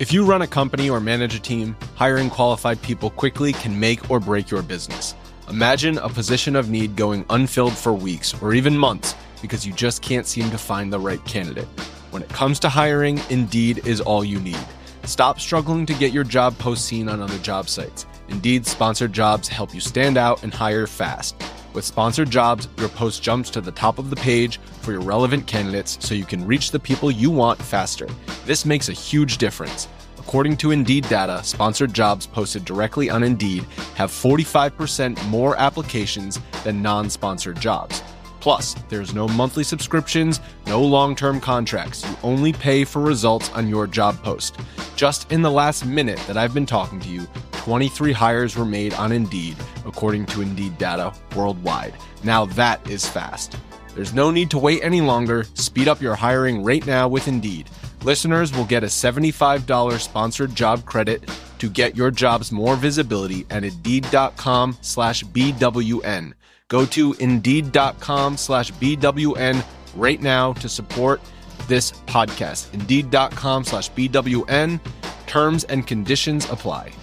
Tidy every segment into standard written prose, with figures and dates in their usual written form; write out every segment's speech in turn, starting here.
If you run a company or manage a team, hiring qualified people quickly can make or break your business. Imagine a position of need going unfilled for weeks or even months because you just can't seem to find the right candidate. When it comes to hiring, Indeed is all you need. Stop struggling to get your job post seen on other job sites. Indeed sponsored jobs help you stand out and hire fast. With sponsored jobs, your post jumps to the top of the page for your relevant candidates so you can reach the people you want faster. This makes a huge difference. According to Indeed data, sponsored jobs posted directly on Indeed have 45% more applications than non-sponsored jobs. Plus, there's no monthly subscriptions, no long-term contracts. You only pay for results on your job post. Just in the last minute that I've been talking to you, 23 hires were made on Indeed, according to Indeed data worldwide. Now that is fast. There's no need to wait any longer. Speed up your hiring right now with Indeed. Listeners will get a $75 sponsored job credit to get your jobs more visibility at Indeed.com/BWN. Go to Indeed.com/BWN right now to support this podcast. Indeed.com/BWN. Terms and conditions apply.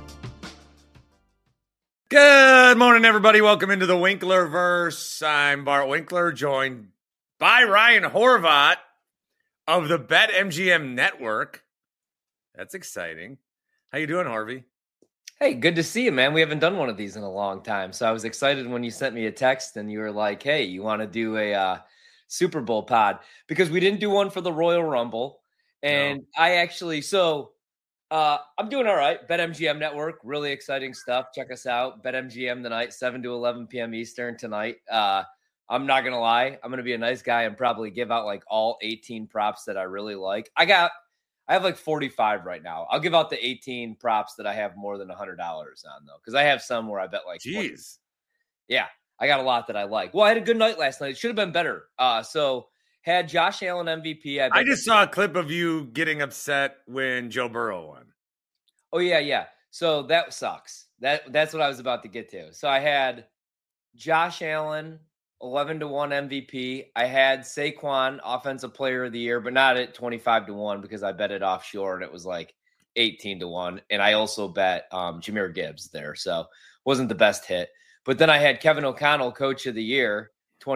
Good morning, everybody. Welcome into the Winklerverse. I'm Bart Winkler, joined by Ryan Horvat of the BetMGM Network. That's exciting. How you doing, Harvey? Hey, good to see you, man. We haven't done one of these in a long time. So I was excited when you sent me a text and you were like, hey, you want to do a Super Bowl pod? Because we didn't do one for the Royal Rumble. And no. I'm doing all right. BetMGM Network, really exciting stuff. Check us out. BetMGM tonight, 7 to 11 p.m. Eastern tonight. I'm not going to lie. I'm going to be a nice guy and probably give out like all 18 props that I really like. I have like 45 right now. I'll give out the 18 props that I have more than $100 on though. Cause I have some where I bet like, 20. Yeah, I got a lot that I like. Well, I had a good night last night. It should have been better. So had Josh Allen MVP. I just saw a clip of you getting upset when Joe Burrow won. Oh yeah. So that sucks. That's what I was about to get to. So I had Josh Allen, 11-1 MVP. I had Saquon, Offensive Player of the Year, but not at 25-1 because I bet it offshore and it was like 18-1. And I also bet Jahmyr Gibbs there, so wasn't the best hit. But then I had Kevin O'Connell, Coach of the Year,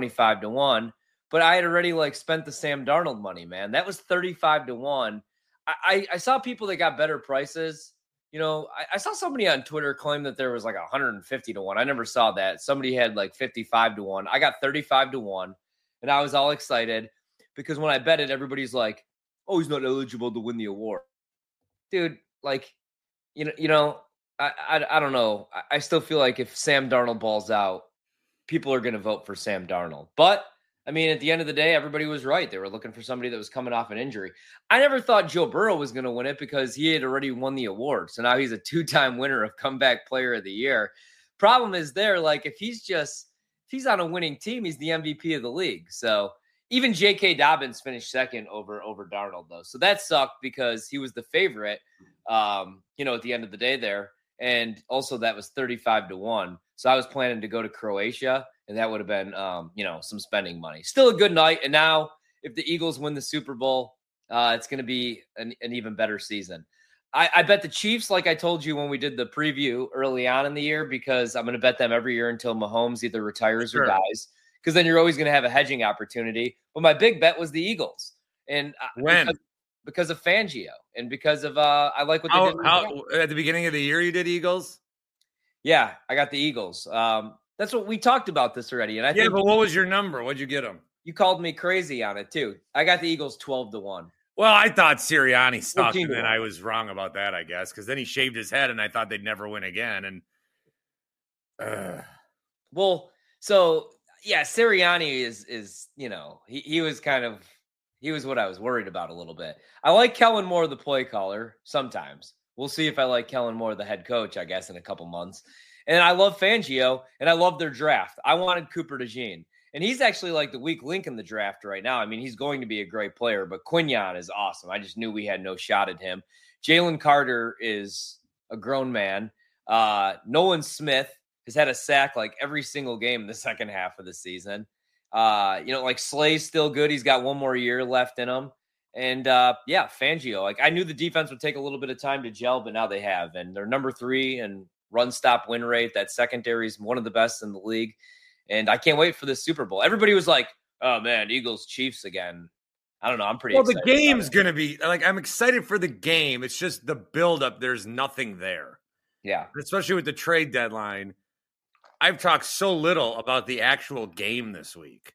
25-1. But I had already like spent the Sam Darnold money, man. That was 35-1. I saw people that got better prices. You know, I saw somebody on Twitter claim that there was like 150-1. I never saw that. Somebody had like 55-1. I got 35-1, and I was all excited because when I bet it, everybody's like, "Oh, he's not eligible to win the award." Dude, like, I don't know. I still feel like if Sam Darnold balls out, people are going to vote for Sam Darnold. But I mean, at the end of the day, everybody was right. They were looking for somebody that was coming off an injury. I never thought Joe Burrow was going to win it because he had already won the award. So now he's a 2-time winner of Comeback Player of the Year. Problem is there, like if he's on a winning team, he's the MVP of the league. So even J.K. Dobbins finished second over Darnold, though. So that sucked because he was the favorite, at the end of the day there. And also that was 35-1. So I was planning to go to Croatia. And that would have been, some spending money. Still a good night. And now if the Eagles win the Super Bowl, it's going to be an even better season. I bet the Chiefs, like I told you when we did the preview early on in the year, because I'm going to bet them every year until Mahomes either retires or dies, because then you're always going to have a hedging opportunity. But my big bet was the Eagles. And because of Fangio and because of I like what they did. At the beginning of the year you did Eagles? Yeah, I got the Eagles. That's what we talked about this already. And but what was your number? What'd you get them? You called me crazy on it too. I got the Eagles 12-1. Well, I thought Sirianni sucked, and then I was wrong about that, I guess, because then he shaved his head, and I thought they'd never win again. And Sirianni is he was he was what I was worried about a little bit. I like Kellen Moore, the play caller, sometimes. We'll see if I like Kellen Moore, the head coach, I guess, in a couple months. And I love Fangio, and I love their draft. I wanted Cooper DeJean. And he's actually like the weak link in the draft right now. I mean, he's going to be a great player, but Quinyon is awesome. I just knew we had no shot at him. Jalen Carter is a grown man. Nolan Smith has had a sack like every single game in the second half of the season. Slay's still good. He's got one more year left in him. And Fangio, like I knew the defense would take a little bit of time to gel, but now they have, and they're number 3 and run stop win rate. That secondary is one of the best in the league. And I can't wait for the Super Bowl. Everybody was like, oh man, Eagles Chiefs again. I don't know. I'm pretty excited. Well, the game's going to be like, I'm excited for the game. It's just the buildup. There's nothing there. Yeah. Especially with the trade deadline. I've talked so little about the actual game this week.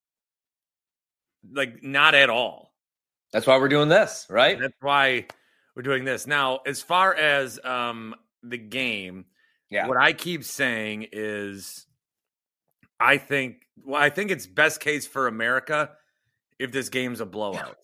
Like, not at all. That's why we're doing this, right? That's why we're doing this. Now, as far as the game, what I keep saying is I think it's best case for America if this game's a blowout.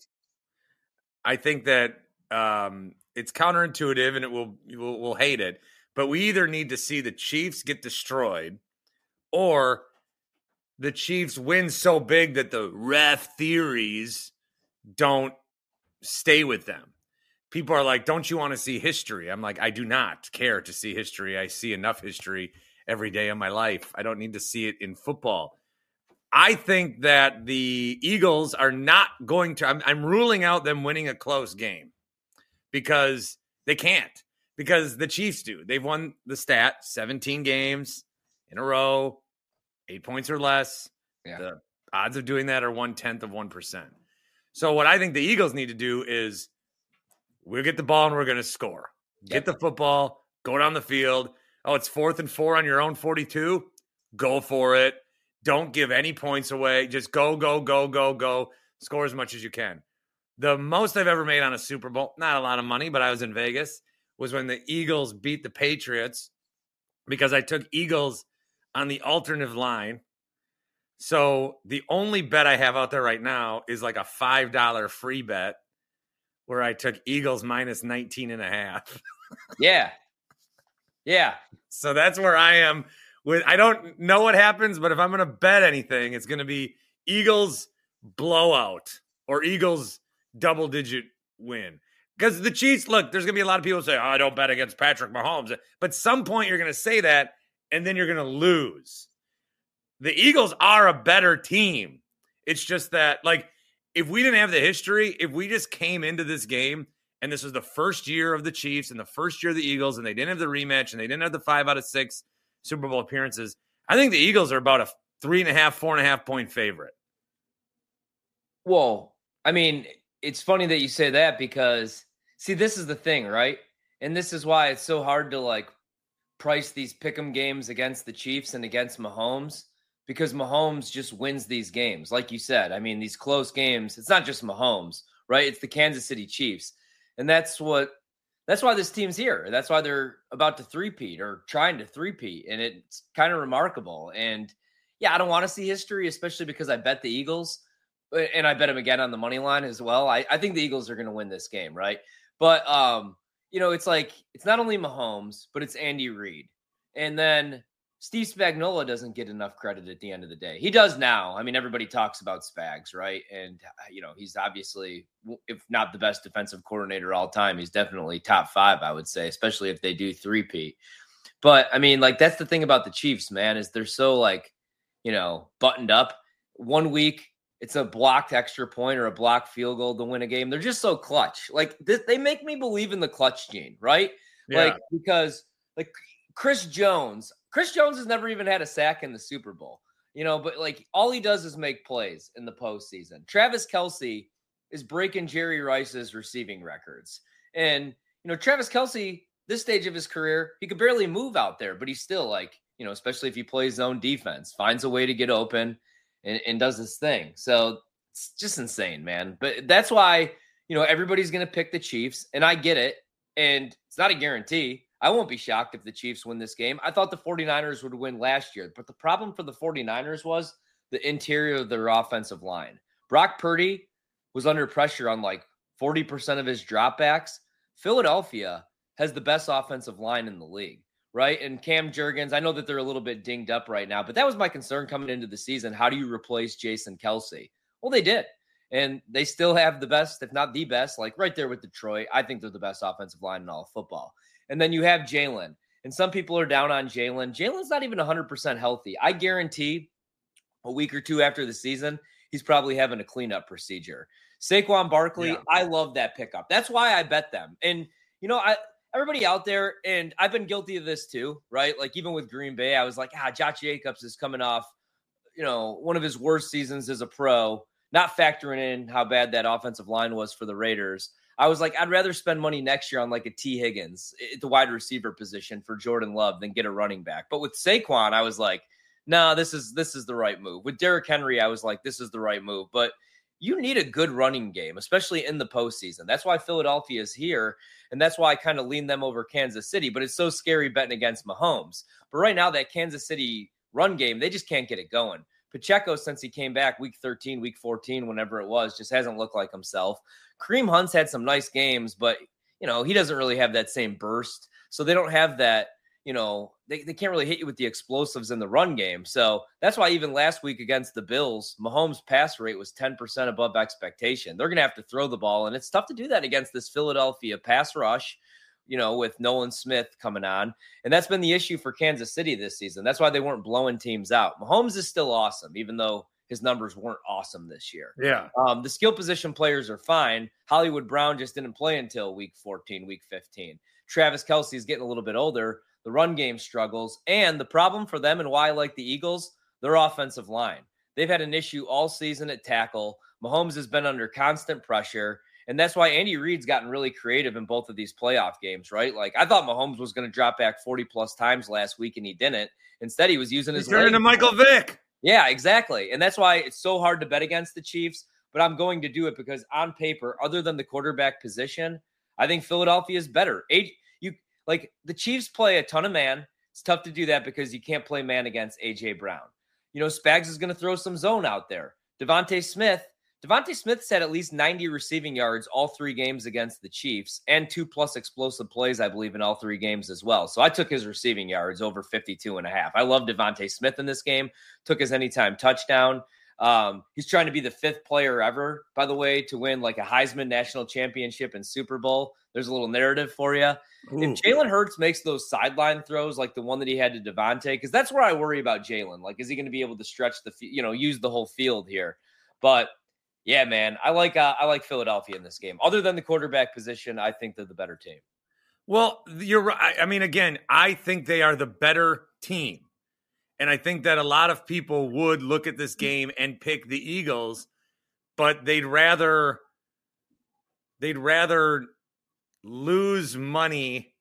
I think that it's counterintuitive and we'll hate it, but we either need to see the Chiefs get destroyed or the Chiefs win so big that the ref theories don't stay with them. People are like, don't you want to see history? I'm like, I do not care to see history. I see enough history every day of my life. I don't need to see it in football. I think that the Eagles are not going to, I'm ruling out them winning a close game because they can't, because the Chiefs do. They've won the 17 games in a row, 8 points or less. Yeah. The odds of doing that are 0.1%. So what I think the Eagles need to do is we'll get the ball and we're going to score. Get the football, go down the field. Oh, it's 4th and 4 on your own 42. Go for it. Don't give any points away. Just go. Score as much as you can. The most I've ever made on a Super Bowl, not a lot of money, but I was in Vegas, was when the Eagles beat the Patriots because I took Eagles on the alternative line. So the only bet I have out there right now is like a $5 free bet where I took Eagles minus 19.5. Yeah. So that's where I am with. I don't know what happens, but if I'm going to bet anything, it's going to be Eagles blowout or Eagles double-digit win. Because the Chiefs, look, there's going to be a lot of people say, oh, I don't bet against Patrick Mahomes. But some point you're going to say that, and then you're going to lose. The Eagles are a better team. It's just that, like, if we didn't have the history, if we just came into this game and this was the first year of the Chiefs and the first year of the Eagles and they didn't have the rematch and they didn't have the 5 out of 6 Super Bowl appearances, I think the Eagles are about a 3.5, 4.5 point favorite. Well, I mean, it's funny that you say that because, see, this is the thing, right? And this is why it's so hard to, like, price these pick'em games against the Chiefs and against Mahomes, because Mahomes just wins these games. Like you said, I mean, these close games, it's not just Mahomes, right? It's the Kansas City Chiefs. And that's why this team's here. That's why they're about to three-peat or trying to three-peat. And it's kind of remarkable. And yeah, I don't want to see history, especially because I bet the Eagles and I bet them again on the money line as well. I think the Eagles are going to win this game. Right. But, it's like, it's not only Mahomes, but it's Andy Reid. And then Steve Spagnuolo doesn't get enough credit at the end of the day. He does now. I mean, everybody talks about Spags, right? And, he's obviously, if not the best defensive coordinator all time, he's definitely top 5, I would say, especially if they do three-peat. But, I mean, like, that's the thing about the Chiefs, man, is they're so, like, buttoned up. 1 week, it's a blocked extra point or a blocked field goal to win a game. They're just so clutch. Like, they make me believe in the clutch gene, right? Yeah. Like, because, like, Chris Jones has never even had a sack in the Super Bowl, but like all he does is make plays in the postseason. Travis Kelce is breaking Jerry Rice's receiving records. And, Travis Kelce, this stage of his career, he could barely move out there, but he's still like, especially if he plays zone defense, finds a way to get open and does his thing. So it's just insane, man. But that's why, everybody's going to pick the Chiefs, and I get it. And it's not a guarantee. I won't be shocked if the Chiefs win this game. I thought the 49ers would win last year, but the problem for the 49ers was the interior of their offensive line. Brock Purdy was under pressure on like 40% of his dropbacks. Philadelphia has the best offensive line in the league, right? And Cam Jurgens, I know that they're a little bit dinged up right now, but that was my concern coming into the season. How do you replace Jason Kelce? Well, they did. And they still have the best, if not the best, like right there with Detroit. I think they're the best offensive line in all of football. And then you have Jalen. And some people are down on Jalen. Jalen's not even 100% healthy. I guarantee a week or two after the season, he's probably having a cleanup procedure. Saquon Barkley, Yeah. I love that pickup. That's why I bet them. And, everybody out there, and I've been guilty of this too, right? Like even with Green Bay, I was like, Josh Jacobs is coming off, one of his worst seasons as a pro, not factoring in how bad that offensive line was for the Raiders. I was like, I'd rather spend money next year on like a T. Higgins at the wide receiver position for Jordan Love than get a running back. But with Saquon, I was like, no, this is the right move. With Derrick Henry, I was like, this is the right move. But you need a good running game, especially in the postseason. That's why Philadelphia is here, and that's why I kind of lean them over Kansas City. But it's so scary betting against Mahomes. But right now, that Kansas City run game, they just can't get it going. Pacheco, since he came back week 13, week 14, whenever it was, just hasn't looked like himself. Kareem Hunt's had some nice games, but, he doesn't really have that same burst. So they don't have that, they can't really hit you with the explosives in the run game. So that's why even last week against the Bills, Mahomes' pass rate was 10% above expectation. They're going to have to throw the ball, and it's tough to do that against this Philadelphia pass rush, with Nolan Smith coming on. And that's been the issue for Kansas City this season. That's why they weren't blowing teams out. Mahomes is still awesome, even though his numbers weren't awesome this year. Yeah. The skill position players are fine. Hollywood Brown just didn't play until week 14, week 15. Travis Kelce is getting a little bit older. The run game struggles. And the problem for them and why I like the Eagles, their offensive line. They've had an issue all season at tackle. Mahomes has been under constant pressure. And that's why Andy Reid's gotten really creative in both of these playoff games, right? Like, I thought Mahomes was going to drop back 40-plus times last week, and he didn't. Instead, he was using his legs. Turning to Michael Vick. Yeah, exactly. And that's why it's so hard to bet against the Chiefs. But I'm going to do it because on paper, other than the quarterback position, I think Philadelphia is better. The Chiefs play a ton of man. It's tough to do that because you can't play man against A.J. Brown. Spags is going to throw some zone out there. Devontae Smith's had at least 90 receiving yards all 3 games against the Chiefs and 2+ explosive plays, I believe, in all 3 games as well. So I took his receiving yards over 52.5. I love Devontae Smith in this game. Took his anytime touchdown. He's trying to be the 5th player ever, by the way, to win like a Heisman National Championship and Super Bowl. There's a little narrative for you. Ooh. If Jalen Hurts makes those sideline throws like the one that he had to Devontae, because that's where I worry about Jalen. Like, is he going to be able to stretch use the whole field here? But yeah, man, I like Philadelphia in this game. Other than the quarterback position, I think they're the better team. Well, you're right. I mean, again, I think they are the better team. And I think that a lot of people would look at this game and pick the Eagles, but they'd rather lose money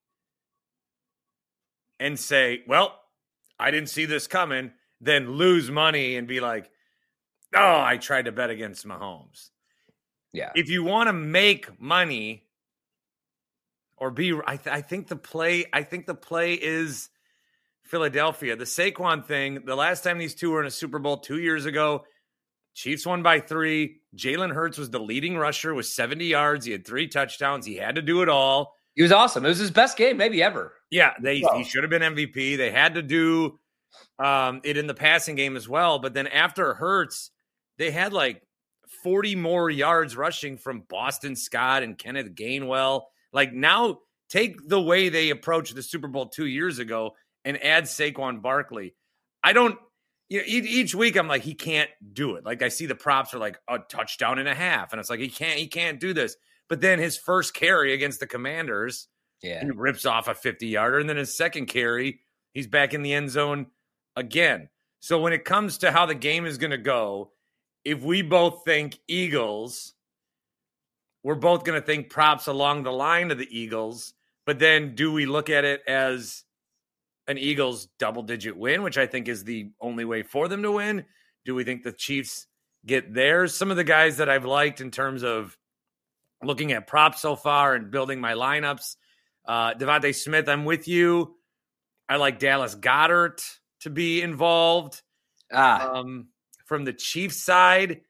and say, well, I didn't see this coming, than lose money and be like, oh, I tried to bet against Mahomes. Yeah. If you want to make money or I think the play is Philadelphia. The Saquon thing, the last time these two were in a Super Bowl 2 years ago, Chiefs won by 3. Jalen Hurts was the leading rusher with 70 yards. He had 3 touchdowns. He had to do it all. He was awesome. It was his best game maybe ever. Yeah, he should have been MVP. They had to do it in the passing game as well. But then after Hurts, they had like 40 more yards rushing from Boston Scott and Kenneth Gainwell. Like, now take the way they approached the Super Bowl 2 years ago and add Saquon Barkley. Each week I'm like, he can't do it. Like, I see the props are like a touchdown and a half, and it's like, he can't do this. But then his first carry against the Commanders, he rips off a 50-yarder, and then his second carry, he's back in the end zone again. So when it comes to how the game is going to go, if we both think Eagles, we're both going to think props along the line of the Eagles. But then do we look at it as an Eagles double-digit win, which I think is the only way for them to win? Do we think the Chiefs get theirs? Some of the guys that I've liked in terms of looking at props so far and building my lineups, Devontae Smith, I'm with you. I like Dallas Goedert to be involved. From the Chiefs side,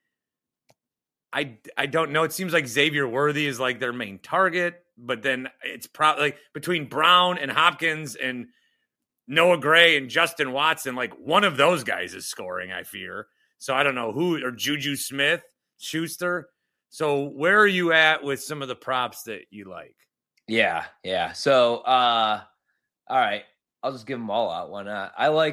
I don't know. It seems like Xavier Worthy is like their main target, but then it's probably like between Brown and Hopkins and Noah Gray and Justin Watson, like one of those guys is scoring, I fear. So I don't know who, or Juju Smith-Schuster. So where are you at with some of the props that you like? Yeah. So, all right, I'll just give them all out. Why not? I like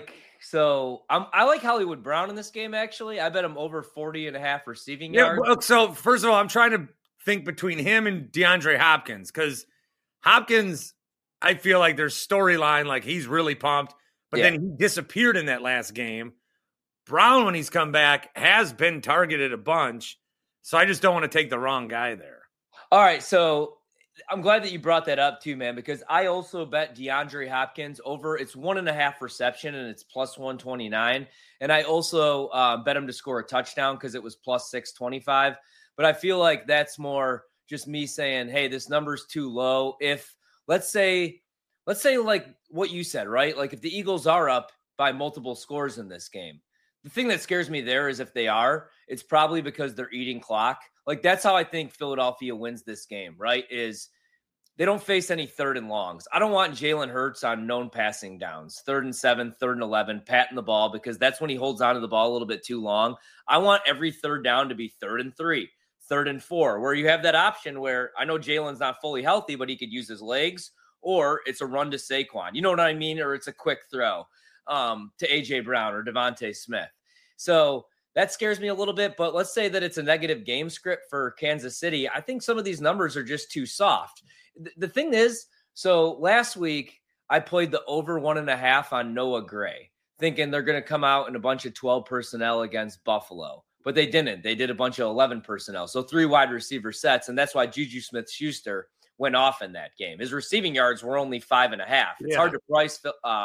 So I like Hollywood Brown in this game, actually. I bet him over 40.5 receiving yards. Yeah, so first of all, I'm trying to think between him and DeAndre Hopkins, because Hopkins, I feel like there's storyline, like he's really pumped, but then he disappeared in that last game. Brown, when he's come back, has been targeted a bunch, so I just don't want to take the wrong guy there. All right, so I'm glad that you brought that up too, man, because I also bet DeAndre Hopkins over. It's 1.5 reception and it's plus 129. And I also bet him to score a touchdown because it was plus 625. But I feel like that's more just me saying, hey, this number's too low. If let's say like what you said, right? Like if the Eagles are up by multiple scores in this game, the thing that scares me there is if they are, it's probably because they're eating clock. Like that's how I think Philadelphia wins this game, right? Is they don't face any 3rd and longs. I don't want Jalen Hurts on known passing downs, 3rd and 7, 3rd and 11, patting the ball, because that's when he holds onto the ball a little bit too long. I want every 3rd down to be 3rd and 3, 3rd and 4, where you have that option where I know Jalen's not fully healthy, but he could use his legs, or it's a run to Saquon. You know what I mean? Or it's a quick throw to A.J. Brown or Devontae Smith. So that scares me a little bit, but let's say that it's a negative game script for Kansas City. I think some of these numbers are just too soft. The thing is, so last week I played the over 1.5 on Noah Gray, thinking they're going to come out in a bunch of 12 personnel against Buffalo, but they didn't. They did a bunch of 11 personnel, so 3 wide receiver sets, and that's why Juju Smith-Schuster went off in that game. His receiving yards were only 5.5. It's hard to price,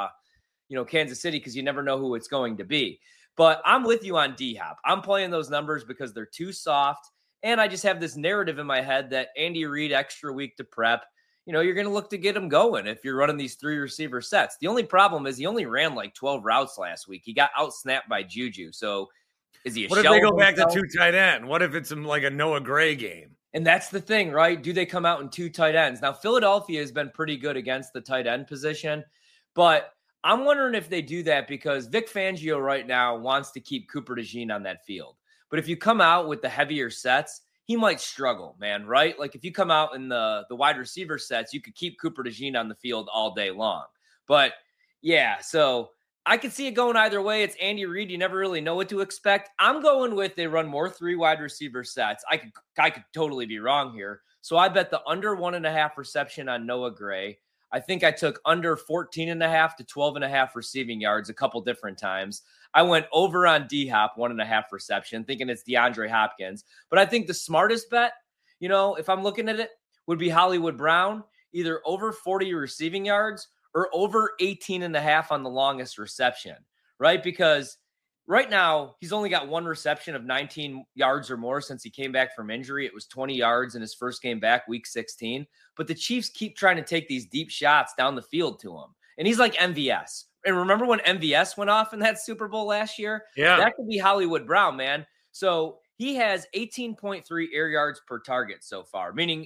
Kansas City because you never know who it's going to be. But I'm with you on D-Hop. I'm playing those numbers because they're too soft. And I just have this narrative in my head that Andy Reid, extra week to prep, you're going to look to get him going if you're running these 3 receiver sets. The only problem is he only ran like 12 routes last week. He got out-snapped by Juju. So is he a shell? What if they go back to 2 tight end? What if it's like a Noah Gray game? And that's the thing, right? Do they come out in 2 tight ends? Now, Philadelphia has been pretty good against the tight end position, but I'm wondering if they do that because Vic Fangio right now wants to keep Cooper DeJean on that field. But if you come out with the heavier sets, he might struggle, man, right? Like if you come out in the wide receiver sets, you could keep Cooper DeJean on the field all day long. But yeah, so I could see it going either way. It's Andy Reid. You never really know what to expect. I'm going with they run more 3 wide receiver sets. I could totally be wrong here. So I bet the under 1.5 reception on Noah Gray. I think I took under 14.5 to 12.5 receiving yards a couple different times. I went over on D-Hop, 1.5 reception, thinking it's DeAndre Hopkins. But I think the smartest bet, if I'm looking at it, would be Hollywood Brown, either over 40 receiving yards or over 18.5 on the longest reception, right? Because right now, he's only got 1 reception of 19 yards or more since he came back from injury. It was 20 yards in his first game back, week 16. But the Chiefs keep trying to take these deep shots down the field to him. And he's like MVS. And remember when MVS went off in that Super Bowl last year? Yeah. That could be Hollywood Brown, man. So he has 18.3 air yards per target so far, meaning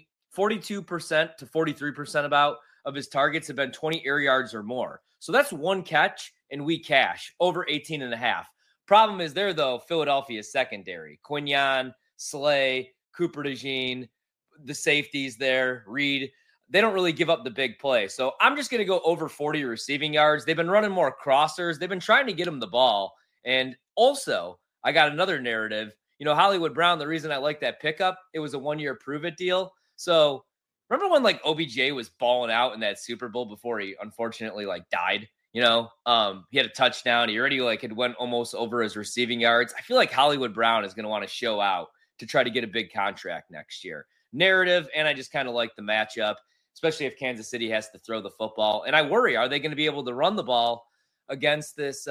42% to 43% about of his targets have been 20 air yards or more. So that's 1 catch, and we cash over 18.5. Problem is there, though, Philadelphia's secondary. Quinyon, Slay, Cooper DeJean, the safeties there, Reed. They don't really give up the big play. So I'm just going to go over 40 receiving yards. They've been running more crossers. They've been trying to get him the ball. And also, I got another narrative. Hollywood Brown, the reason I like that pickup, it was a 1-year prove-it deal. So remember when, OBJ was balling out in that Super Bowl before he unfortunately, died? He had a touchdown. He already had went almost over his receiving yards. I feel like Hollywood Brown is going to want to show out to try to get a big contract next year. Narrative, and I just kind of like the matchup, especially if Kansas City has to throw the football. And I worry, are they going to be able to run the ball against this,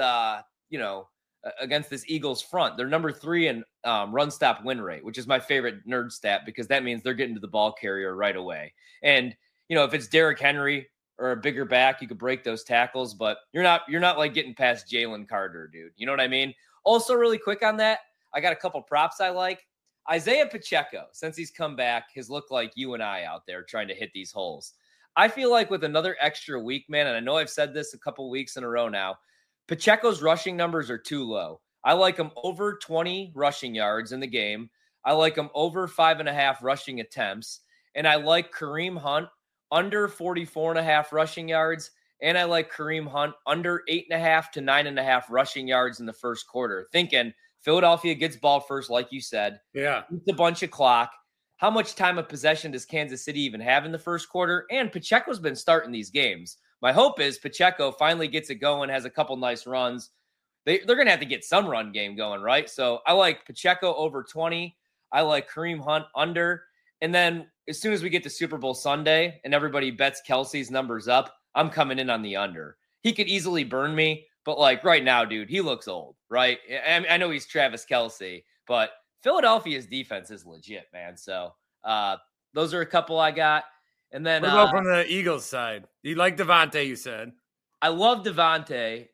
against this Eagles front? They're number 3 in run stop win rate, which is my favorite nerd stat because that means they're getting to the ball carrier right away. And, if it's Derrick Henry or a bigger back, you could break those tackles, but you're not getting past Jalen Carter, dude. You know what I mean? Also, really quick on that, I got a couple props I like. Isaiah Pacheco, since he's come back, has looked like you and I out there trying to hit these holes. I feel like with another extra week, man, and I know I've said this a couple weeks in a row now, Pacheco's rushing numbers are too low. I like him over 20 rushing yards in the game. I like him over 5.5 rushing attempts. And I like Kareem Hunt under 44.5 rushing yards And I like Kareem Hunt under 8.5 to 9.5 rushing yards in the first quarter. Thinking Philadelphia gets ball first, like you said. Yeah. It's a bunch of clock. How much time of possession does Kansas City even have in the first quarter? And Pacheco's been starting these games. My hope is Pacheco finally gets it going, has a couple nice runs. They're going to have to get some run game going, right? So I like Pacheco over 20. I like Kareem Hunt under. And then as soon as we get to Super Bowl Sunday and everybody bets Kelsey's numbers up, I'm coming in on the under. He could easily burn me, but like right now, dude, he looks old, right? I know he's Travis Kelce, but Philadelphia's defense is legit, man. So those are a couple I got. And then what about from the Eagles side? You like Devontae, you said. I love Devontae.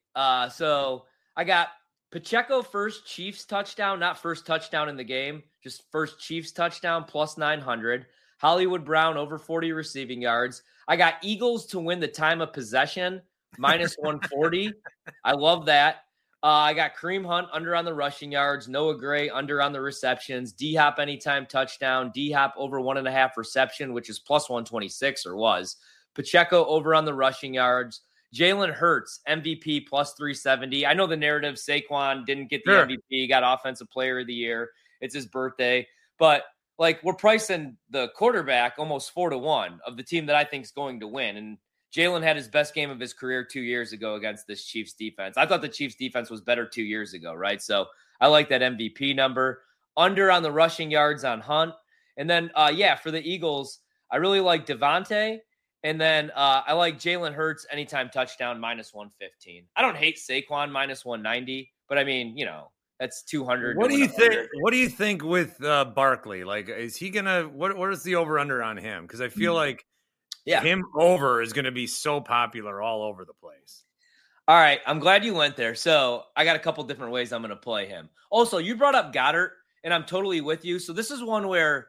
So I got Pacheco first Chiefs touchdown, not first touchdown in the game, just first Chiefs touchdown plus 900. Hollywood Brown over 40 receiving yards. I got Eagles to win the time of possession minus 140. I love that. I got Kareem Hunt under on the rushing yards, Noah Gray under on the receptions, D-Hop anytime touchdown, D-Hop over 1.5 reception, which is plus 126 or was. Pacheco over on the rushing yards. Jalen Hurts, MVP plus 370. I know the narrative, Saquon didn't get the MVP, got Offensive Player of the Year. It's his birthday. But, like, we're pricing the quarterback almost 4-1 of the team that I think is going to win. And Jalen had his best game of his career 2 years ago against this Chiefs defense. I thought the Chiefs defense was better 2 years ago, right? So I like that MVP number. Under on the rushing yards on Hunt. And then, for the Eagles, I really like Devontae. And then I like Jalen Hurts anytime touchdown minus 115. I don't hate Saquon minus 190, but I mean, that's 200. What do you think? What do you think with Barkley? Like, is he gonna? What is the over under on him? Because I feel like him over is going to be so popular all over the place. All right, I'm glad you went there. So I got a couple different ways I'm going to play him. Also, you brought up Goddard, and I'm totally with you. So this is one where,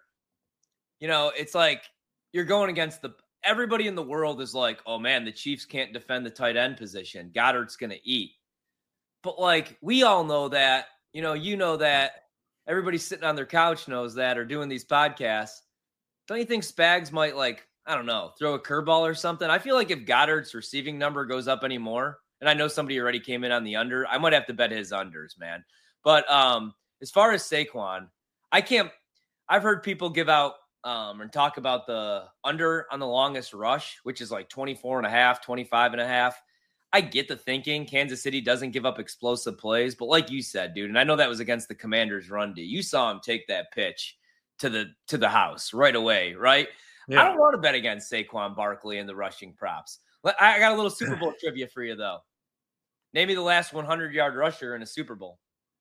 it's like you're going against everybody in the world is like, oh man, the Chiefs can't defend the tight end position. Goddard's going to eat. But like, we all know that, you know that, everybody sitting on their couch knows that, or doing these podcasts. Don't you think Spags might throw a curveball or something? I feel like if Goddard's receiving number goes up anymore, and I know somebody already came in on the under, I might have to bet his unders, man. But as far as Saquon, I've heard people give out and talk about the under on the longest rush, which is like 24.5, 25.5. I get the thinking. Kansas City doesn't give up explosive plays, but like you said, dude, and I know that was against the Commanders' run D. You saw him take that pitch to the house right away, right? Yeah. I don't want to bet against Saquon Barkley in the rushing props. I got a little Super Bowl trivia for you, though. Name me the last 100-yard rusher in a Super Bowl.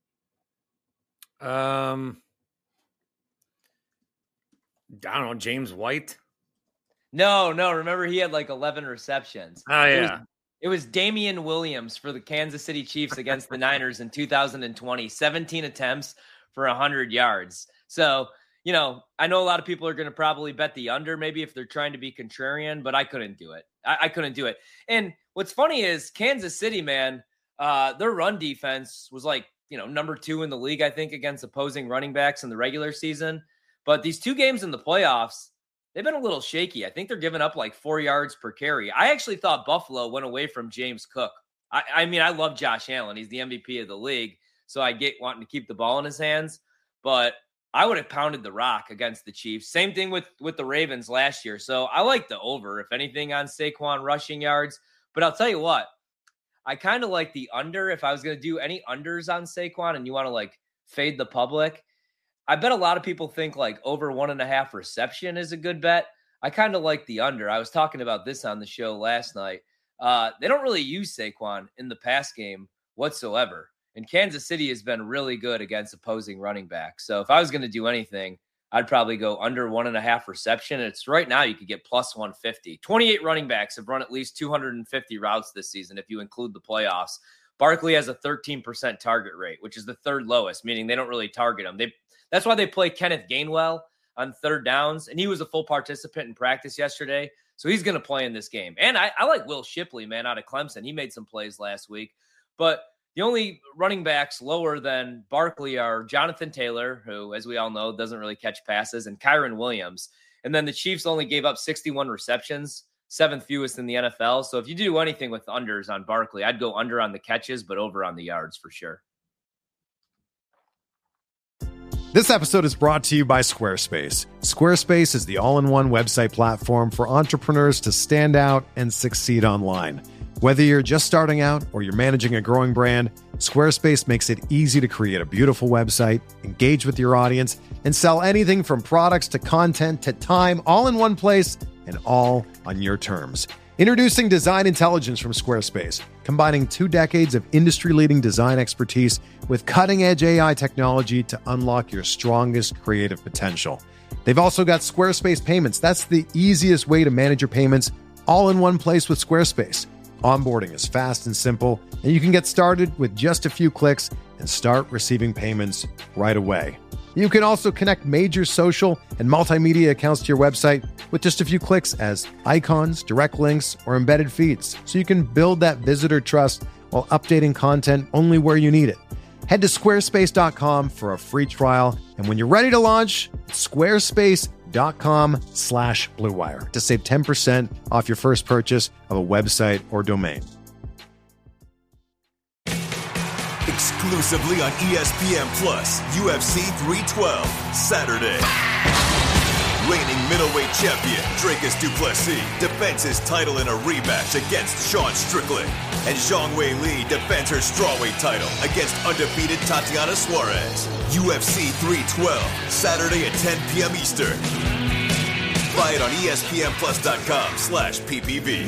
I don't know, James White? No. Remember, he had like 11 receptions. Oh, yeah. It was Damian Williams for the Kansas City Chiefs against the Niners in 2020. 17 attempts for 100 yards. So, I know a lot of people are going to probably bet the under maybe if they're trying to be contrarian, but I couldn't do it. I couldn't do it. And what's funny is Kansas City, man, their run defense was like, number 2 in the league, I think, against opposing running backs in the regular season. But these 2 games in the playoffs, they've been a little shaky. I think they're giving up like 4 yards per carry. I actually thought Buffalo went away from James Cook. I mean, I love Josh Allen. He's the MVP of the league. So I get wanting to keep the ball in his hands. But I would have pounded the rock against the Chiefs. Same thing with the Ravens last year. So I like the over, if anything, on Saquon rushing yards. But I'll tell you what, I kind of like the under. If I was going to do any unders on Saquon and you want to like fade the public, I bet a lot of people think like over 1.5 reception is a good bet. I kind of like the under. I was talking about this on the show last night. They don't really use Saquon in the pass game whatsoever. And Kansas City has been really good against opposing running backs. So if I was going to do anything, I'd probably go under 1.5 reception. It's right now you could get plus 150. 28 running backs have run at least 250 routes this season if you include the playoffs. Barkley has a 13% target rate, which is the third lowest, meaning they don't really target him. That's why they play Kenneth Gainwell on third downs, and he was a full participant in practice yesterday, so he's going to play in this game. And I like Will Shipley, man, out of Clemson. He made some plays last week. But the only running backs lower than Barkley are Jonathan Taylor, who, as we all know, doesn't really catch passes, and Kyron Williams. And then the Chiefs only gave up 61 receptions seventh fewest in the NFL. So if you do anything with unders on Barkley, I'd go under on the catches, but over on the yards for sure. This episode is brought to you by Squarespace. Squarespace is the all-in-one website platform for entrepreneurs to stand out and succeed online. Whether you're just starting out or you're managing a growing brand, Squarespace makes it easy to create a beautiful website, engage with your audience, and sell anything from products to content to time, all in one place and all on your terms. Introducing Design Intelligence from Squarespace, combining 2 decades of industry-leading design expertise with cutting-edge AI technology to unlock your strongest creative potential. They've also got Squarespace Payments. That's the easiest way to manage your payments, all in one place with Squarespace. Onboarding is fast and simple, and you can get started with just a few clicks and start receiving payments right away. You can also connect major social and multimedia accounts to your website with just a few clicks as icons, direct links, or embedded feeds, so you can build that visitor trust while updating content only where you need it. Head to squarespace.com for a free trial, and when you're ready to launch, squarespace.com/Blue Wire to save 10% off your first purchase of a website or domain. Exclusively on ESPN Plus, UFC 312, Saturday. Reigning middleweight champion Dricus du Plessis defends his title in a rematch against Sean Strickland. And Zhang Wei Li defends her strawweight title against undefeated Tatiana Suarez. UFC 312, Saturday at 10 p.m. Eastern. Buy it on ESPNplus.com/PPV.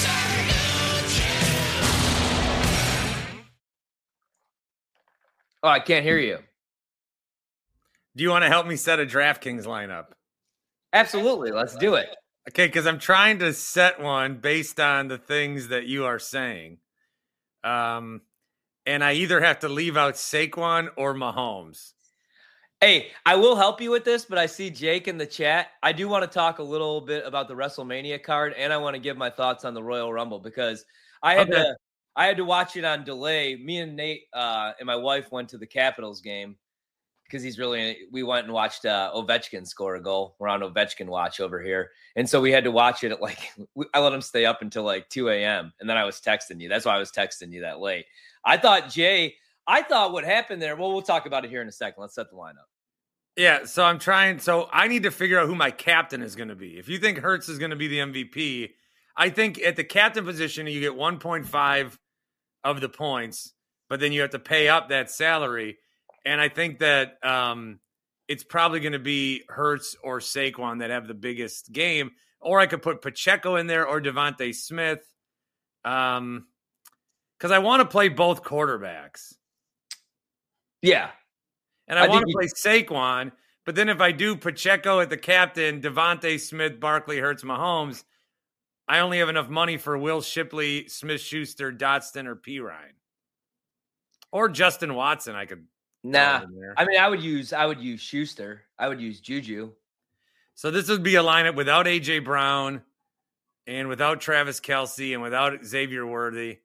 Oh, I can't hear you. Do you want to help me set a DraftKings lineup? Absolutely. Let's do it. Okay, because I'm trying to set one based on the things that you are saying. And I either have to leave out Saquon or Mahomes. Hey, I will help you with this, but I see Jake in the chat. I do want to talk a little bit about the WrestleMania card, and I want to give my thoughts on the Royal Rumble because I had to watch it on delay. Me and Nate and my wife went to the Capitals game because we went and watched Ovechkin score a goal. We're on Ovechkin watch over here. And so we had to watch it at I let him stay up until 2 a.m. And then I was texting you. That's why I was texting you that late. I thought what happened there, well, we'll talk about it here in a second. Let's set the lineup. Yeah, so I need to figure out who my captain is going to be. If you think Hurts is going to be the MVP, I think at the captain position, you get 1.5 of the points, but then you have to pay up that salary. And I think that it's probably going to be Hurts or Saquon that have the biggest game. Or I could put Pacheco in there or Devontae Smith because I want to play both quarterbacks. Yeah. And I want to play Saquon. But then if I do Pacheco at the captain, Devontae Smith, Barkley, Hurts, Mahomes, I only have enough money for Will Shipley, Smith-Schuster, Dotson, or Pirine. Or Justin Watson, I could. Nah, I mean, I would use Schuster. I would use Juju. So this would be a lineup without A.J. Brown and without Travis Kelce and without Xavier Worthy.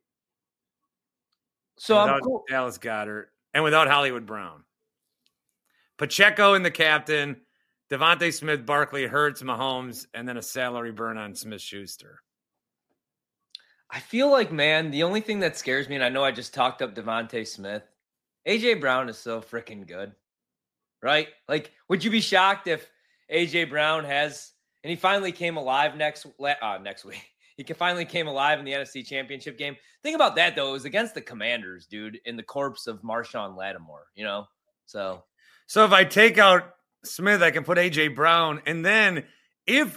So without Dallas Goedert and without Hollywood Brown. Pacheco in the captain, Devontae Smith, Barkley, Hurts, Mahomes, and then a salary burn on Smith-Schuster. I feel like, man, the only thing that scares me, and I know I just talked up Devontae Smith, A.J. Brown is so freaking good, right? Would you be shocked if A.J. Brown and he finally came alive next week. He finally came alive in the NFC Championship game. Think about that, though. It was against the Commanders, dude, in the corpse of Marshawn Lattimore, So if I take out Smith, I can put A.J. Brown. And then if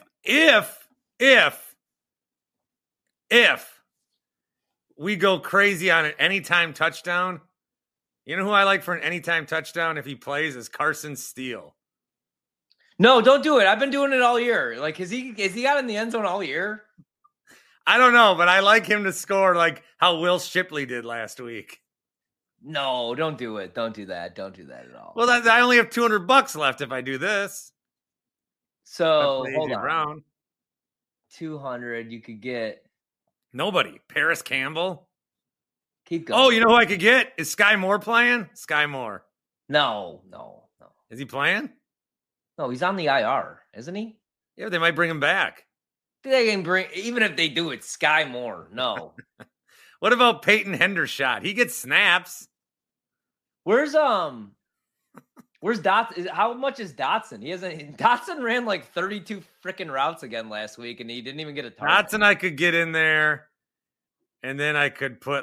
we go crazy on an anytime touchdown, you know who I like for an anytime touchdown if he plays is Carson Steele. No, don't do it. I've been doing it all year. Has he got in the end zone all year? I don't know, but I like him to score like how Will Shipley did last week. No, don't do it. Don't do that. Don't do that at all. Well, I only have $200 left if I do this. So hold on. Brown. 200. You could get nobody. Paris Campbell. Keep going. Oh, you know who I could get? Is Sky Moore playing? Sky Moore. No. Is he playing? No, he's on the IR, isn't he? Yeah, they might bring him back. They can bring, even if they do it, Sky Moore. No. What about Peyton Hendershot? He gets snaps. Where's Dotson? How much is Dotson? Dotson ran like 32 freaking routes again last week, and he didn't even get a target. Dotson I could get in there, and then I could put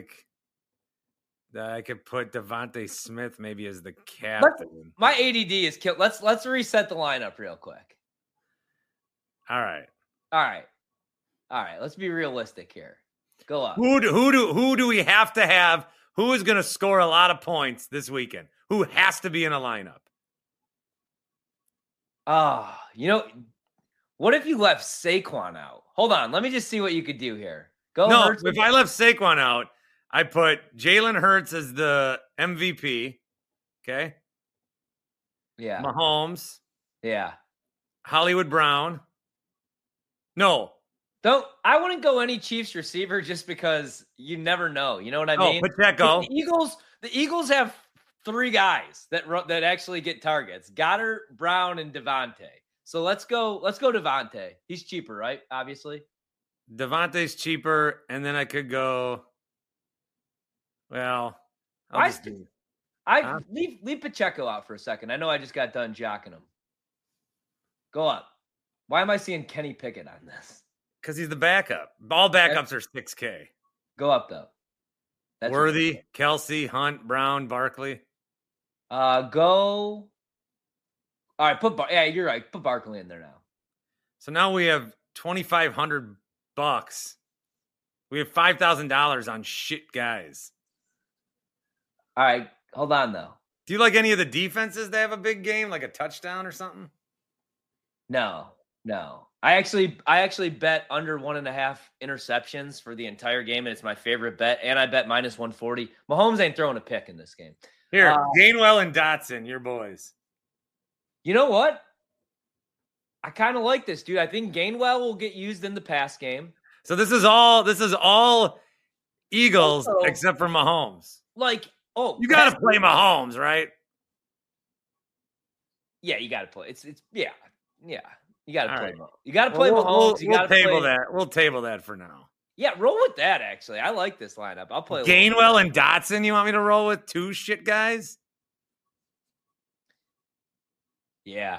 Devontae Smith maybe as the captain. My ADD is killed. Let's reset the lineup real quick. All right. Let's be realistic here. Go up. Who do we have to have? Who is going to score a lot of points this weekend? Who has to be in a lineup? What if you left Saquon out? Hold on. Let me just see what you could do here. If I left Saquon out, I put Jalen Hurts as the MVP. Okay. Yeah. Mahomes. Yeah. Hollywood Brown. No. I wouldn't go any Chiefs receiver just because you never know. You know what I mean? Pacheco. The Eagles have 3 guys that actually get targets: Goddard, Brown, and Devontae. So let's go Devontae. He's cheaper, right? Obviously. Devontae's cheaper, and then I could go. Well, leave Pacheco out for a second. I know I just got done jocking him. Go up. Why am I seeing Kenny Pickett on this? Because he's the backup. All backups are $6K. Go up though. That's Worthy, Kelsey, Hunt, Brown, Barkley. Go. All right, you're right. Put Barkley in there now. So now we have $2,500. We have $5,000 on shit guys. All right, hold on though. Do you like any of the defenses that have a big game, like a touchdown or something? No. I actually bet under 1.5 interceptions for the entire game, and it's my favorite bet. And I bet -140. Mahomes ain't throwing a pick in this game. Here, Gainwell and Dotson, your boys. You know what? I kind of like this, dude. I think Gainwell will get used in the pass game. So this is all Eagles except for Mahomes. You got to play Mahomes, right? Yeah, you got to play. Yeah. You got to play Mahomes. You got to play Mahomes. We'll table that for now. Yeah, roll with that, actually. I like this lineup. I'll play Gainwell and Dotson. You want me to roll with 2 shit guys? Yeah.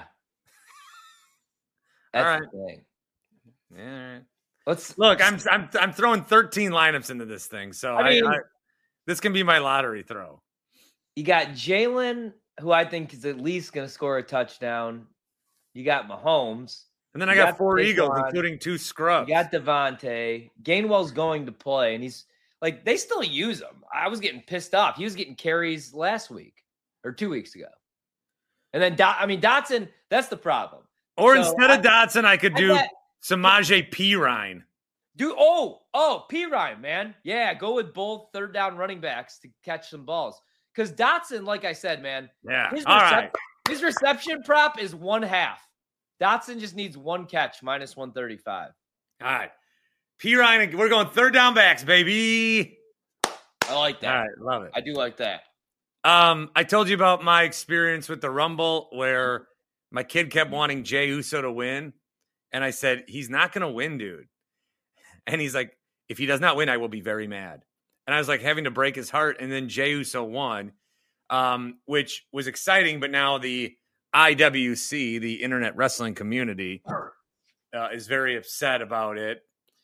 That's the thing. All right. Let's look. I'm throwing 13 lineups into this thing, so this can be my lottery throw. You got Jalen, who I think is at least going to score a touchdown. You got Mahomes. And then I got 4 Eagles, including 2 scrubs. You got Devontae. Gainwell's going to play, and he's they still use him. I was getting pissed off. He was getting carries last week or 2 weeks ago. And then, Dotson, that's the problem. Or instead of Dotson, I could do Samaje Perine. Perine, man. Yeah, go with both third down running backs to catch some balls. Because Dotson, like I said, man, his reception prop is 1/2. Dotson just needs 1 catch, -135. All right. Perine, we're going third down backs, baby. I like that. All right, love it. I do like that. I told you about my experience with the Rumble where my kid kept wanting Jey Uso to win. And I said, he's not going to win, dude. And he's like, if he does not win, I will be very mad. And I was like having to break his heart. And then Jey Uso won, which was exciting. But now the IWC, the Internet Wrestling Community, is very upset about it.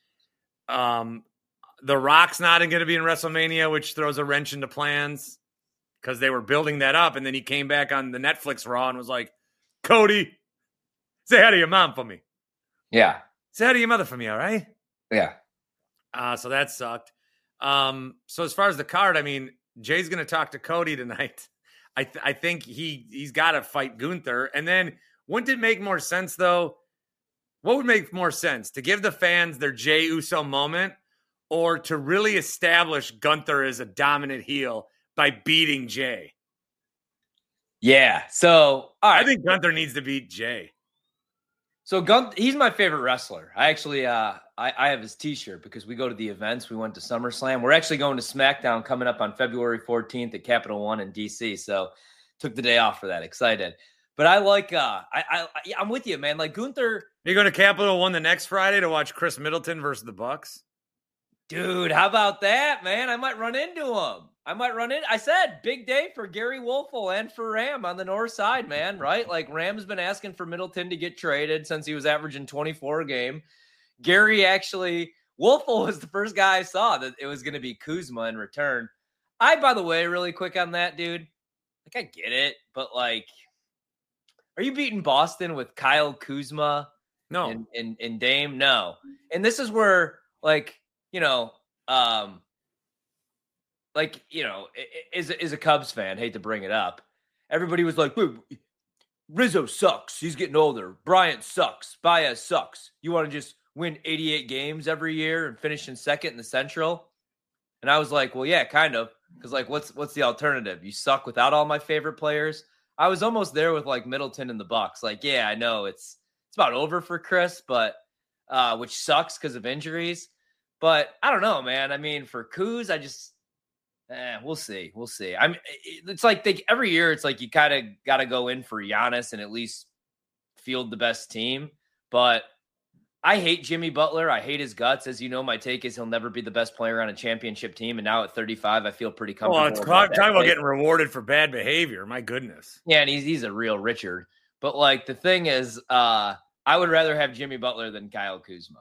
The Rock's not going to be in WrestleMania, which throws a wrench into plans because they were building that up. And then he came back on the Netflix Raw and was like, Cody, say hi to your mom for me. Yeah. Say hi to your mother for me, all right? Yeah. So that sucked. So as far as the card, Jay's going to talk to Cody tonight. I think he's got to fight Gunther. And then wouldn't it make more sense, though? What would make more sense? To give the fans their Jey Uso moment or to really establish Gunther as a dominant heel by beating Jay? Yeah. So, all right. I think Gunther needs to beat Jay. So he's my favorite wrestler. I actually, I have his T-shirt because we go to the events. We went to SummerSlam. We're actually going to SmackDown coming up on February 14th at Capital One in DC. So took the day off for that. Excited. But I like I'm with you, man. Like Gunther. You're going to Capital One the next Friday to watch Chris Middleton versus the Bucks? Dude, how about that, man? I might run into him. I said big day for Gary Wolfel and for Ram on the north side, man, right? Like Ram's been asking for Middleton to get traded since he was averaging 24 a game. Gary Wolfel was the first guy I saw that it was going to be Kuzma in return. By the way, really quick on that, dude, like I get it, but like, are you beating Boston with Kyle Kuzma? No. And Dame? No. And this is where, like, is a Cubs fan, hate to bring it up. Everybody was like, Rizzo sucks. He's getting older. Bryant sucks. Baez sucks. You want to just win 88 games every year and finish in second in the Central? And I was like, well, yeah, kind of. Because, like, what's the alternative? You suck without all my favorite players? I was almost there with, like, Middleton and the Bucks. Like, yeah, I know it's about over for Chris, but which sucks because of injuries. But I don't know, man. I mean, for Kuz, I just we'll see. It's like every year it's like you kind of got to go in for Giannis and at least field the best team. But I hate Jimmy Butler. I hate his guts. As you know, my take is he'll never be the best player on a championship team. And now at 35, I feel pretty comfortable. Well, it's talking about getting rewarded for bad behavior. My goodness. Yeah, and he's a real Richard. But, like, the thing is, I would rather have Jimmy Butler than Kyle Kuzma.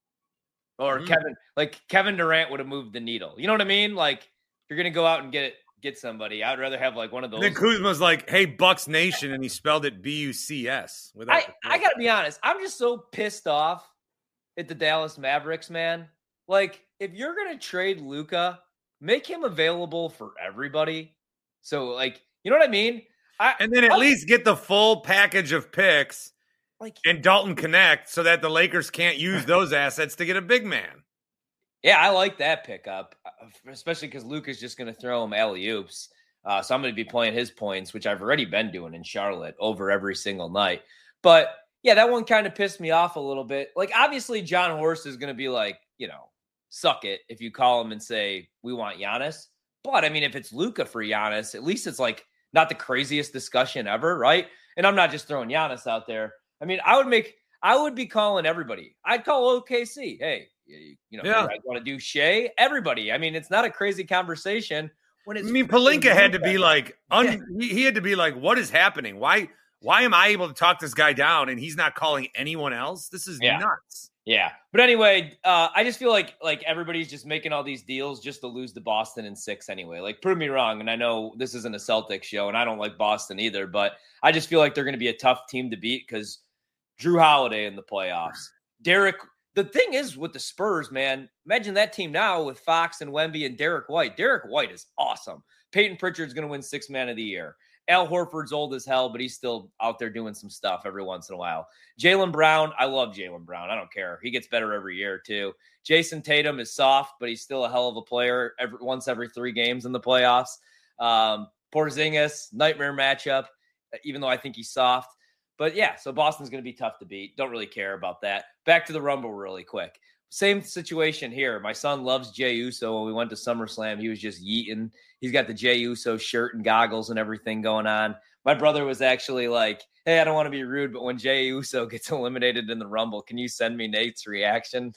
Or Kevin Durant would have moved the needle. You know what I mean? Like, if you're going to go out and get somebody, I'd rather have, like, one of those. And then Kuzma's like, hey, Bucks Nation, and he spelled it B-U-C-S. I got to be honest. I'm just so pissed off at the Dallas Mavericks, man. Like, if you're going to trade Luka, make him available for everybody. So, like, you know what I mean? And then at least get the full package of picks and Dalton Connect so that the Lakers can't use those assets to get a big man. Yeah, I like that pickup, especially because Luka's just going to throw him alley-oops. So I'm going to be playing his points, which I've already been doing in Charlotte over every single night. But yeah, that one kind of pissed me off a little bit. Like, obviously, John Horst is going to be like, suck it if you call him and say, we want Giannis. But, I mean, if it's Luka for Giannis, at least it's like not the craziest discussion ever, right? And I'm not just throwing Giannis out there. I mean, I would be calling everybody. I'd call OKC. Hey, I want to do Shea. Everybody. I mean, it's not a crazy conversation. Pelinka had to be like, he had to be like, what is happening? Why am I able to talk this guy down and he's not calling anyone else? This is nuts. Yeah. But anyway, I just feel like everybody's just making all these deals just to lose to Boston in 6 anyway. Like, prove me wrong. And I know this isn't a Celtics show and I don't like Boston either, but I just feel like they're going to be a tough team to beat because Drew Holiday in the playoffs. The thing is with the Spurs, man, imagine that team now with Fox and Wemby and Derek White. Derek White is awesome. Peyton Pritchard's going to win 6th man of the year. Al Horford's old as hell, but he's still out there doing some stuff every once in a while. Jaylen Brown, I love Jaylen Brown. I don't care. He gets better every year, too. Jason Tatum is soft, but he's still a hell of a player once every 3 games in the playoffs. Porzingis, nightmare matchup, even though I think he's soft. But, yeah, so Boston's going to be tough to beat. Don't really care about that. Back to the Rumble really quick. Same situation here. My son loves Jey Uso. When we went to SummerSlam, he was just yeeting. He's got the Jey Uso shirt and goggles and everything going on. My brother was actually like, hey, I don't want to be rude, but when Jey Uso gets eliminated in the Rumble, can you send me Nate's reaction?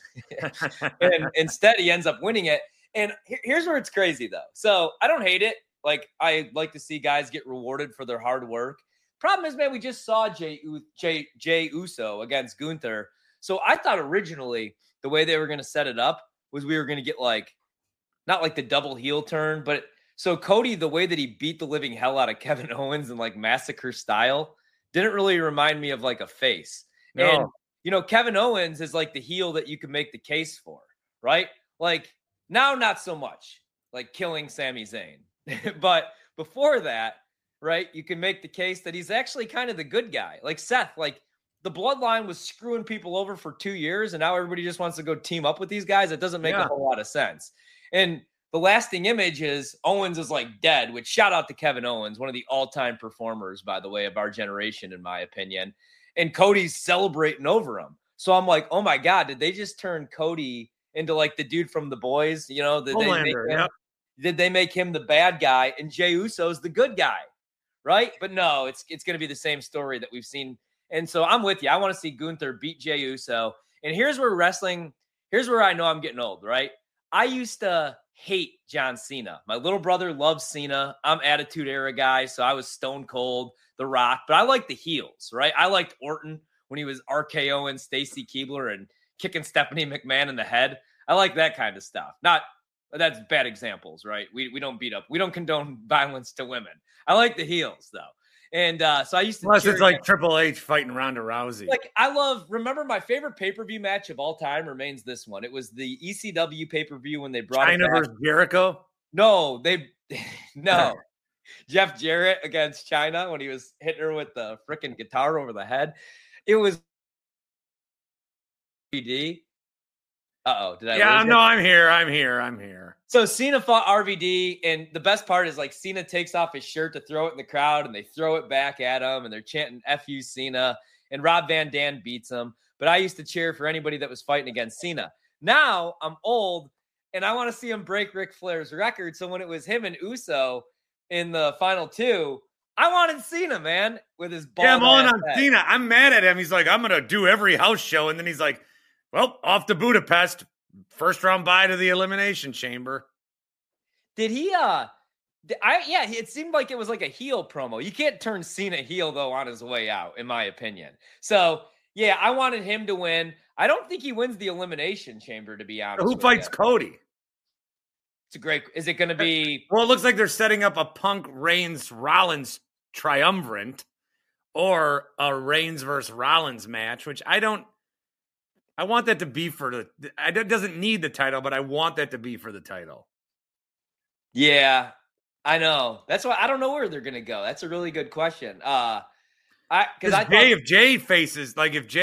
And instead, he ends up winning it. And here's where it's crazy, though. So I don't hate it. Like, I like to see guys get rewarded for their hard work. Problem is, man, we just saw Jey Uso against Gunther. So I thought originally the way they were going to set it up was we were going to get not like the double heel turn, but so Cody, the way that he beat the living hell out of Kevin Owens in like massacre style didn't really remind me of like a face. No. And, Kevin Owens is like the heel that you can make the case for, right? Like now, not so much like killing Sami Zayn, but before that, right, you can make the case that he's actually kind of the good guy. Like Seth, like the bloodline was screwing people over for 2 years, and now everybody just wants to go team up with these guys. It doesn't make a whole lot of sense. And the lasting image is Owens is like dead, which shout out to Kevin Owens, one of the all-time performers, by the way, of our generation, in my opinion. And Cody's celebrating over him. So I'm like, oh my God, did they just turn Cody into like the dude from The Boys? Did they make him the bad guy and Jey Uso's the good guy? right? But no, it's going to be the same story that we've seen. And so I'm with you. I want to see Gunther beat Jey Uso. And here's where I know I'm getting old, right? I used to hate John Cena. My little brother loves Cena. I'm Attitude Era guy, so I was Stone Cold, The Rock. But I like the heels, right? I liked Orton when he was RKOing Stacy Keibler and kicking Stephanie McMahon in the head. I like that kind of stuff. That's bad examples, right? We don't beat up. We don't condone violence to women. I like the heels, though. And so I used to. Plus, it's like Triple H fighting Ronda Rousey. Like, remember my favorite pay-per-view match of all time remains this one. It was the ECW pay-per-view when they brought China versus Jericho? No. Jeff Jarrett against China when he was hitting her with the freaking guitar over the head. It was RVD. Did I? Yeah, no, I'm here. So Cena fought RVD, and the best part is like Cena takes off his shirt to throw it in the crowd, and they throw it back at him, and they're chanting "F you, Cena," and Rob Van Dam beats him. But I used to cheer for anybody that was fighting against Cena. Now I'm old, and I want to see him break Ric Flair's record. So when it was him and Uso in the final two, I wanted Cena, man, with his ball. Yeah, I'm on Cena. I'm mad at him. He's like, I'm gonna do every house show, and then he's like, well, off to Budapest. First round bye to the Elimination Chamber. Did he? It seemed like it was like a heel promo. You can't turn Cena heel though on his way out, in my opinion. So yeah, I wanted him to win. I don't think he wins the Elimination Chamber, to be honest. Who fights Cody? It's a great. Is it going to be? Well, it looks like they're setting up a Punk Reigns Rollins triumvirate, or a Reigns versus Rollins match, which I want that to be it doesn't need the title, but I want that to be for the title. Yeah, I know. That's why I don't know where they're going to go. That's a really good question. If Jay faces, like if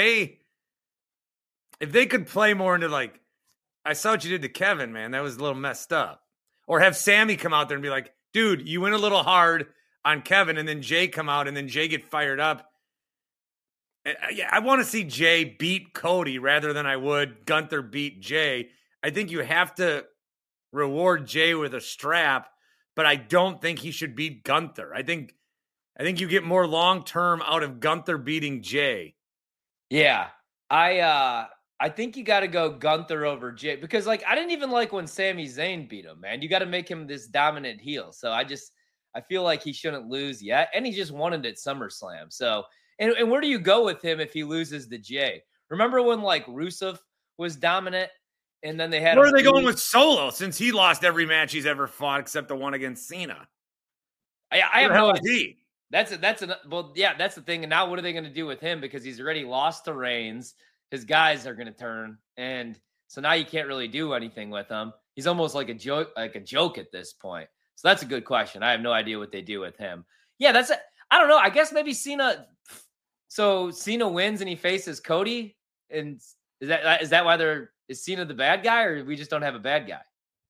they could play more into like, I saw what you did to Kevin, man. That was a little messed up. Or have Sammy come out there and be like, dude, you went a little hard on Kevin, and then Jay come out and then Jay get fired up. Yeah, I want to see Jay beat Cody rather than I would Gunther beat Jay. I think you have to reward Jay with a strap, but I don't think he should beat Gunther. I think you get more long-term out of Gunther beating Jay. Yeah. I think you got to go Gunther over Jay because like I didn't even like when Sami Zayn beat him, man. You got to make him this dominant heel. So I feel like he shouldn't lose yet, and he just won it at SummerSlam. So And where do you go with him if he loses to Jay? Remember when like Rusev was dominant and then they had. Where are they going with Solo since he lost every match he's ever fought except the one against Cena? I have no idea. That's the thing. And now what are they going to do with him? Because he's already lost to Reigns. His guys are going to turn. And so now you can't really do anything with him. He's almost like a joke at this point. So that's a good question. I have no idea what they do with him. Yeah, I don't know. I guess maybe Cena. So Cena wins and he faces Cody, and is that why is Cena the bad guy, or we just don't have a bad guy?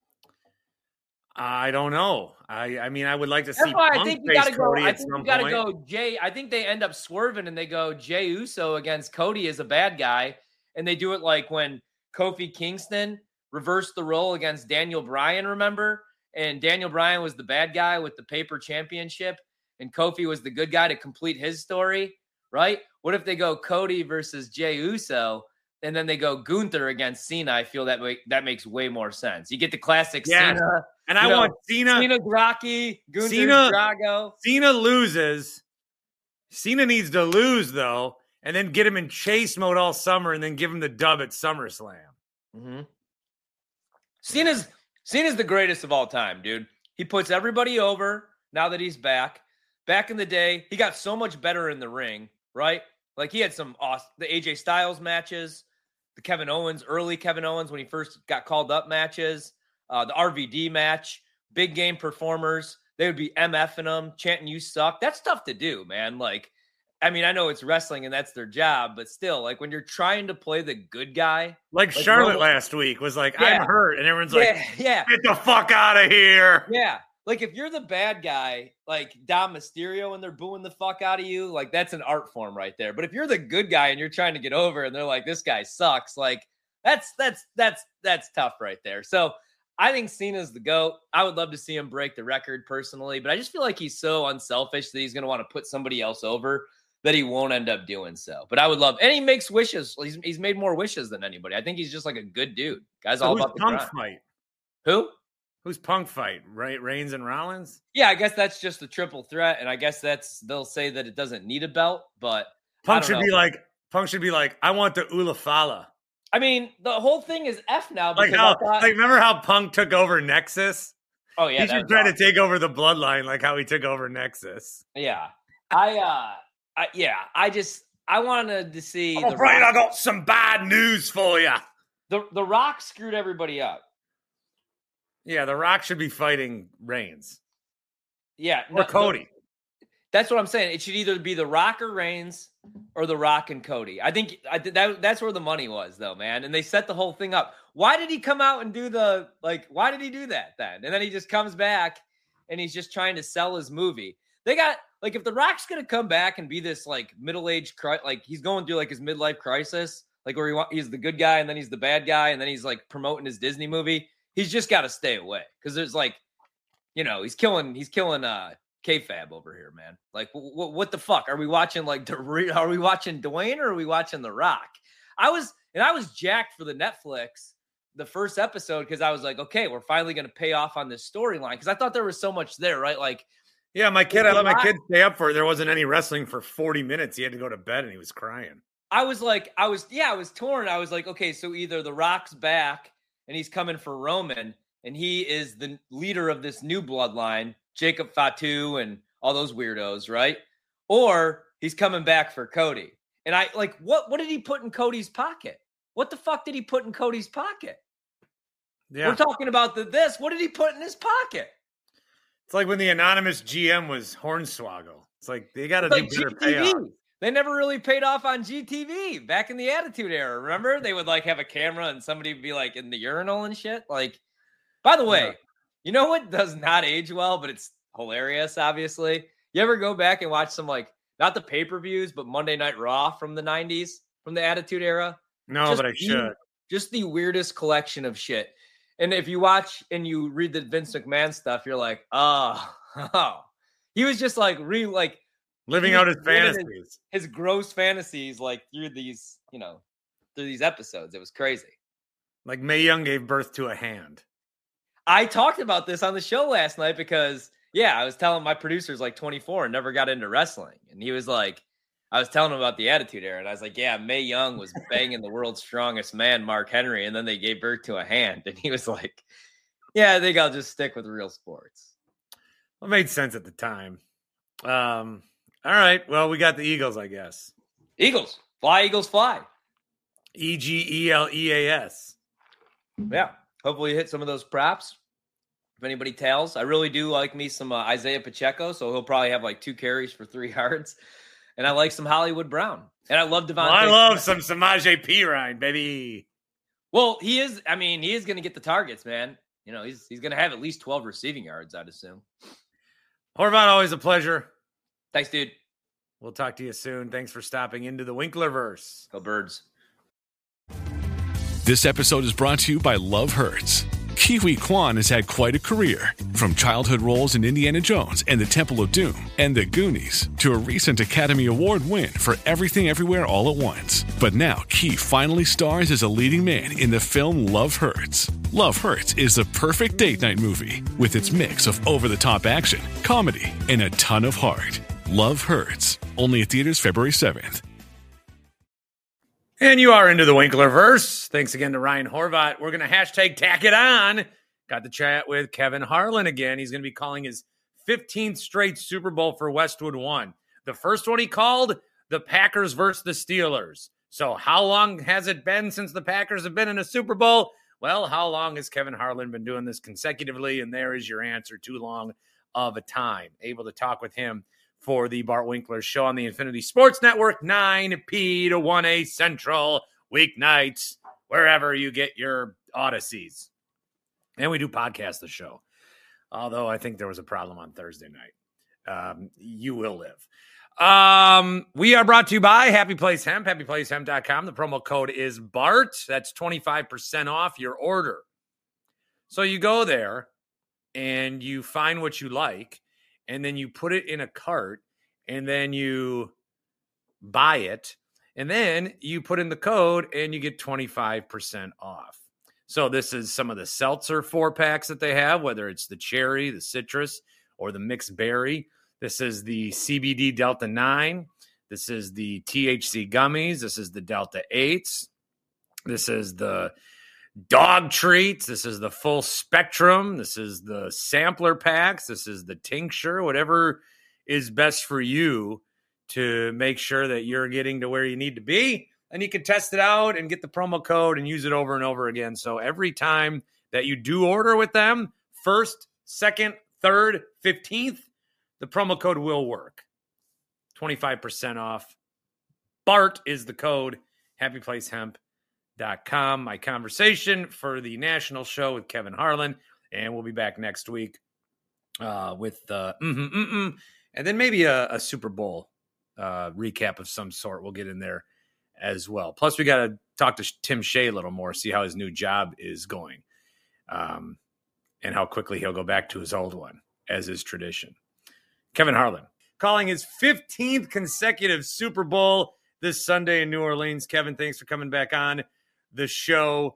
I don't know. I mean, I would like to see. That's why I think you got to go. I think you got to go Jay. I think they end up swerving and they go Jey Uso against Cody as a bad guy, and they do it like when Kofi Kingston reversed the role against Daniel Bryan. Remember, and Daniel Bryan was the bad guy with the paper championship, and Kofi was the good guy to complete his story. Right? What if they go Cody versus Jey Uso, and then they go Gunther against Cena? I feel that makes way more sense. You get the classic Cena. And I want Cena. Cena Rocky, Gunther Drago. Cena loses. Cena needs to lose, though, and then get him in chase mode all summer and then give him the dub at SummerSlam. Mm-hmm. Cena's the greatest of all time, dude. He puts everybody over now that he's back. Back in the day, he got so much better in the ring. Right? Like he had some awesome, the AJ Styles matches, the early Kevin Owens when he first got called up matches, the RVD match, big game performers. They would be MFing them, chanting, "You suck." That's tough to do, man. Like, I mean, I know it's wrestling and that's their job, but still, like when you're trying to play the good guy. Like Charlotte last week was like, I'm hurt. And everyone's like, get the fuck out of here. Yeah. Like, if you're the bad guy, like Dom Mysterio, and they're booing the fuck out of you, like, that's an art form right there. But if you're the good guy and you're trying to get over and they're like, this guy sucks, like, that's tough right there. So I think Cena's the GOAT. I would love to see him break the record personally, but I just feel like he's so unselfish that he's going to want to put somebody else over that he won't end up doing so. But I would love, and he makes wishes. He's made more wishes than anybody. I think he's just like a good dude. Guy's all about the Punk grind. fight? Who? Who's Punk fight? Right, Reigns and Rollins? Yeah, I guess that's just a triple threat, and I guess they'll say that it doesn't need a belt, but Punk should be like, I want the Ulafala. I mean, the whole thing is F now. Because remember how Punk took over Nexus? Oh yeah, he should try to take over the Bloodline, like how he took over Nexus. Yeah, I wanted to see. I'm afraid I got some bad news for you. The Rock screwed everybody up. Yeah, The Rock should be fighting Reigns. Yeah, or Cody. That's what I'm saying. It should either be The Rock or Reigns, or The Rock and Cody. I think that's where the money was, though, man. And they set the whole thing up. Why did he come out and do why did he do that then? And then he just comes back and he's just trying to sell his movie. They got, if The Rock's going to come back and be this, middle-aged, he's going through, his midlife crisis, where he's the good guy and then he's the bad guy and then he's, promoting his Disney movie, he's just got to stay away. Because there's, he's killing kayfabe over here, man. What the fuck? Are we watching are we watching Dwayne or are we watching The Rock? I was jacked for the Netflix, the first episode, because I was like, okay, we're finally going to pay off on this storyline, because I thought there was so much there, right? Yeah, I let my kid stay up for it. There wasn't any wrestling for 40 minutes. He had to go to bed and he was crying. I was torn. I was like, okay, so either The Rock's back and he's coming for Roman and he is the leader of this new bloodline, Jacob Fatu and all those weirdos, right? Or he's coming back for Cody. And I what did he put in Cody's pocket? What the fuck did he put in Cody's pocket? Yeah. We're talking about this. What did he put in his pocket? It's like when the anonymous GM was Hornswoggle. It's like they got to do better payoff. They never really paid off on GTV back in the Attitude Era. Remember? They would have a camera and somebody would be in the urinal and shit. By the way, you know what does not age well, but it's hilarious, obviously? You ever go back and watch some, not the pay-per-views, but Monday Night Raw from the 90s, from the Attitude Era? No, but I should. Just the weirdest collection of shit. And if you watch and you read the Vince McMahon stuff, you're like, oh. He was just living out his fantasies. His gross fantasies, through these, through these episodes. It was crazy. Mae Young gave birth to a hand. I talked about this on the show last night because, I was telling my producer's 24 and never got into wrestling. And he was I was telling him about the Attitude Era. And I was like, yeah, Mae Young was banging the world's strongest man, Mark Henry. And then they gave birth to a hand. And he was like, yeah, I think I'll just stick with real sports. Well, it made sense at the time. All right. Well, we got the Eagles, I guess. Eagles. Fly, Eagles, fly. EGELEAS. Yeah. Hopefully you hit some of those props. If anybody tails, I really do like me some Isaiah Pacheco, so he'll probably have 2 carries for 3 yards. And I like some Hollywood Brown. And I love Devontae. Well, I love some Samaje Perine, baby. Well, he is going to get the targets, man. He's going to have at least 12 receiving yards, I'd assume. Horvat, always a pleasure. Thanks, dude. We'll talk to you soon. Thanks for stopping into the Winklerverse. Go Birds. This episode is brought to you by Love Hurts. Kiwi Kwan has had quite a career, from childhood roles in Indiana Jones and the Temple of Doom and The Goonies to a recent Academy Award win for Everything Everywhere All at Once. But now Ki finally stars as a leading man in the film Love Hurts. Love Hurts is the perfect date night movie with its mix of over-the-top action, comedy, and a ton of heart. Love Hurts. Only at theaters February 7th. And you are into the Winklerverse. Thanks again to Ryan Horvat. We're going to hashtag tack it on. Got to chat with Kevin Harlan again. He's going to be calling his 15th straight Super Bowl for Westwood One. The first one he called, the Packers versus the Steelers. So how long has it been since the Packers have been in a Super Bowl? Well, how long has Kevin Harlan been doing this consecutively? And there is your answer. Too long of a time. Able to talk with him for the Bart Winkler Show on the Infinity Sports Network, 9p to 1a Central, weeknights, wherever you get your Odysseys. And we do podcast the show, although I think there was a problem on Thursday night. You will live. We are brought to you by Happy Place Hemp, happyplacehemp.com. The promo code is BART. That's 25% off your order. So you go there and you find what you like, and then you put it in a cart, and then you buy it, and then you put in the code and you get 25% off. So this is some of the seltzer 4-packs that they have, whether it's the cherry, the citrus, or the mixed berry. This is the CBD Delta 9. This is the THC gummies. This is the Delta 8s. This is the dog treats. This is the full spectrum. This is the sampler packs. This is the tincture, whatever is best for you to make sure that you're getting to where you need to be. And you can test it out and get the promo code and use it over and over again. So every time that you do order with them, 1st, 2nd, 3rd, 15th, the promo code will work. 25% off. BART is the code. HappyPlaceHemp.com. My conversation for the national show with Kevin Harlan. And we'll be back next week with and then maybe a Super Bowl recap of some sort. We'll get in there as well. Plus, we got to talk to Tim Shea a little more, see how his new job is going, and how quickly he'll go back to his old one, as is tradition. Kevin Harlan calling his 15th consecutive Super Bowl this Sunday in New Orleans. Kevin, thanks for coming back on the show.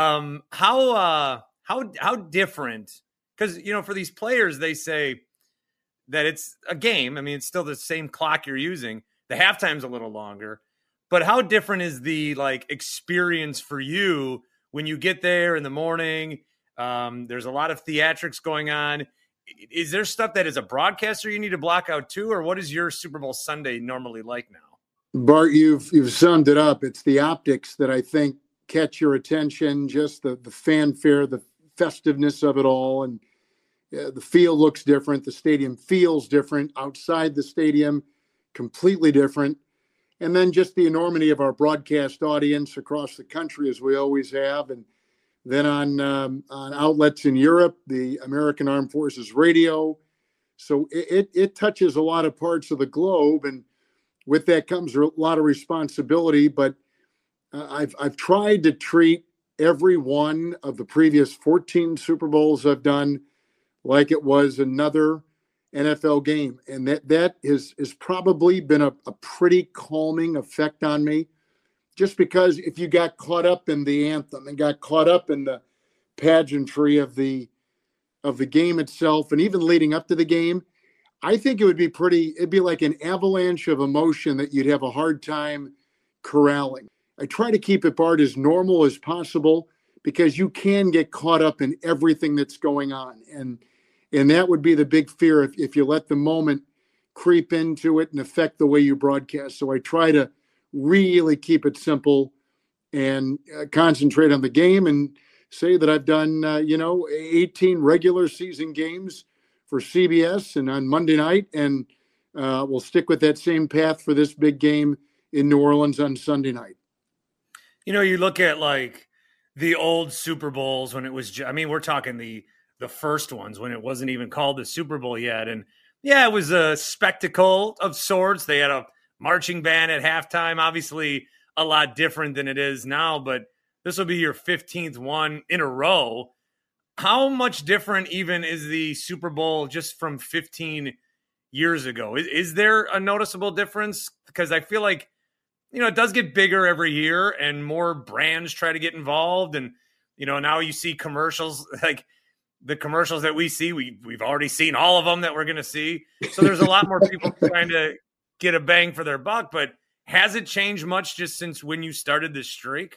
How different? Because, for these players, they say that it's a game. I mean, it's still the same clock you're using. The halftime's a little longer. But how different is the experience for you when you get there in the morning? There's a lot of theatrics going on. Is there stuff that as a broadcaster you need to block out too, or what is your Super Bowl Sunday normally like now? Bart, you've summed it up. It's the optics that I think catch your attention, just the fanfare, the festiveness of it all, and the field looks different. The stadium feels different. Outside the stadium, completely different. And then just the enormity of our broadcast audience across the country, as we always have. And then on outlets in Europe, the American Armed Forces Radio. So it touches a lot of parts of the globe. And with that comes a lot of responsibility. But I've tried to treat every one of the previous 14 Super Bowls I've done like it was another NFL game. And that has probably been a pretty calming effect on me, just because if you got caught up in the anthem and got caught up in the pageantry of the game itself, and even leading up to the game, I think it'd be like an avalanche of emotion that you'd have a hard time corralling. I try to keep it, Bart, as normal as possible, because you can get caught up in everything that's going on. And that would be the big fear if you let the moment creep into it and affect the way you broadcast. So I try to really keep it simple and concentrate on the game, and say that I've done, 18 regular season games for CBS and on Monday night. And we'll stick with that same path for this big game in New Orleans on Sunday night. You look at the old Super Bowls when it was, we're talking the first ones when it wasn't even called the Super Bowl yet. And yeah, it was a spectacle of sorts. They had a marching band at halftime, obviously a lot different than it is now, but this will be your 15th one in a row. How much different even is the Super Bowl just from 15 years ago? Is there a noticeable difference? Because I feel like, it does get bigger every year and more brands try to get involved. And, now you see commercials, like the commercials that we see, we've already seen all of them that we're going to see. So there's a lot more people trying to get a bang for their buck. But has it changed much just since when you started this streak?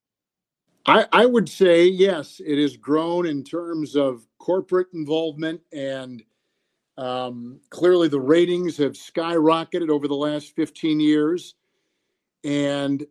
I would say, yes, it has grown in terms of corporate involvement, and clearly the ratings have skyrocketed over the last 15 years. And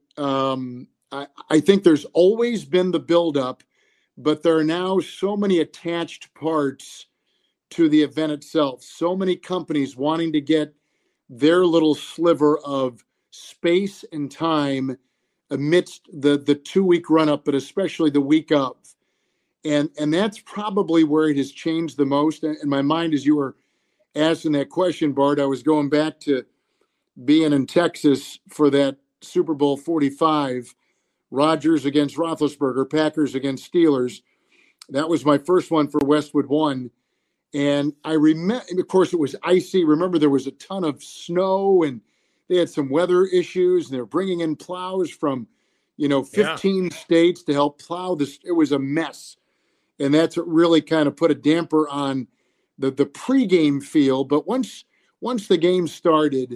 I think there's always been the buildup, but there are now so many attached parts to the event itself. So many companies wanting to get their little sliver of space and time amidst the 2-week run-up, but especially the week of. And that's probably where it has changed the most. In my mind, as you were asking that question, Bart, I was going back to being in Texas for that Super Bowl 45, Rodgers against Roethlisberger, Packers against Steelers. That was my first one for Westwood One. And I remember, of course, it was icy. Remember, there was a ton of snow and they had some weather issues and they're bringing in plows from, 15 states to help plow this. It was a mess. And that's what really kind of put a damper on the pregame feel. But once the game started,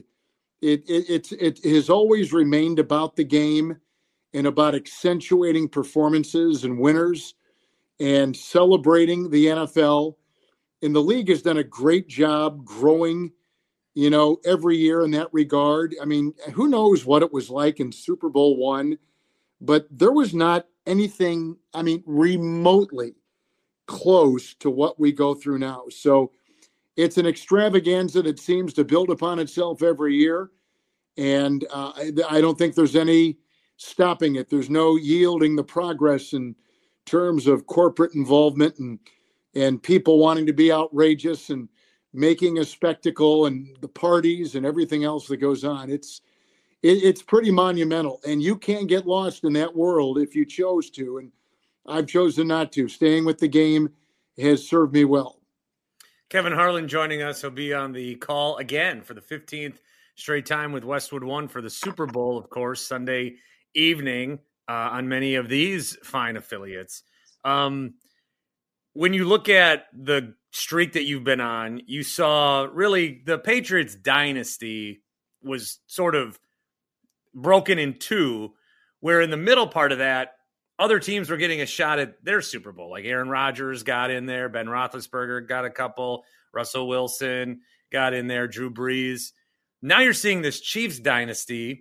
it has always remained about the game and about accentuating performances and winners and celebrating the NFL. And the league has done a great job growing, every year in that regard. I mean, who knows what it was like in Super Bowl I, but there was not anything, remotely close to what we go through now. So it's an extravaganza that seems to build upon itself every year. And I don't think there's any stopping it. There's no yielding the progress in terms of corporate involvement and people wanting to be outrageous and making a spectacle and the parties and everything else that goes on. It's pretty monumental, and you can't get lost in that world if you chose to. And I've chosen not to. Staying with the game has served me well. Kevin Harlan joining us. He'll be on the call again for the 15th straight time with Westwood One for the Super Bowl, of course, Sunday evening on many of these fine affiliates. When you look at the streak that you've been on, you saw really the Patriots dynasty was sort of broken in two, where in the middle part of that, other teams were getting a shot at their Super Bowl. Like Aaron Rodgers got in there, Ben Roethlisberger got a couple, Russell Wilson got in there, Drew Brees. Now you're seeing this Chiefs dynasty,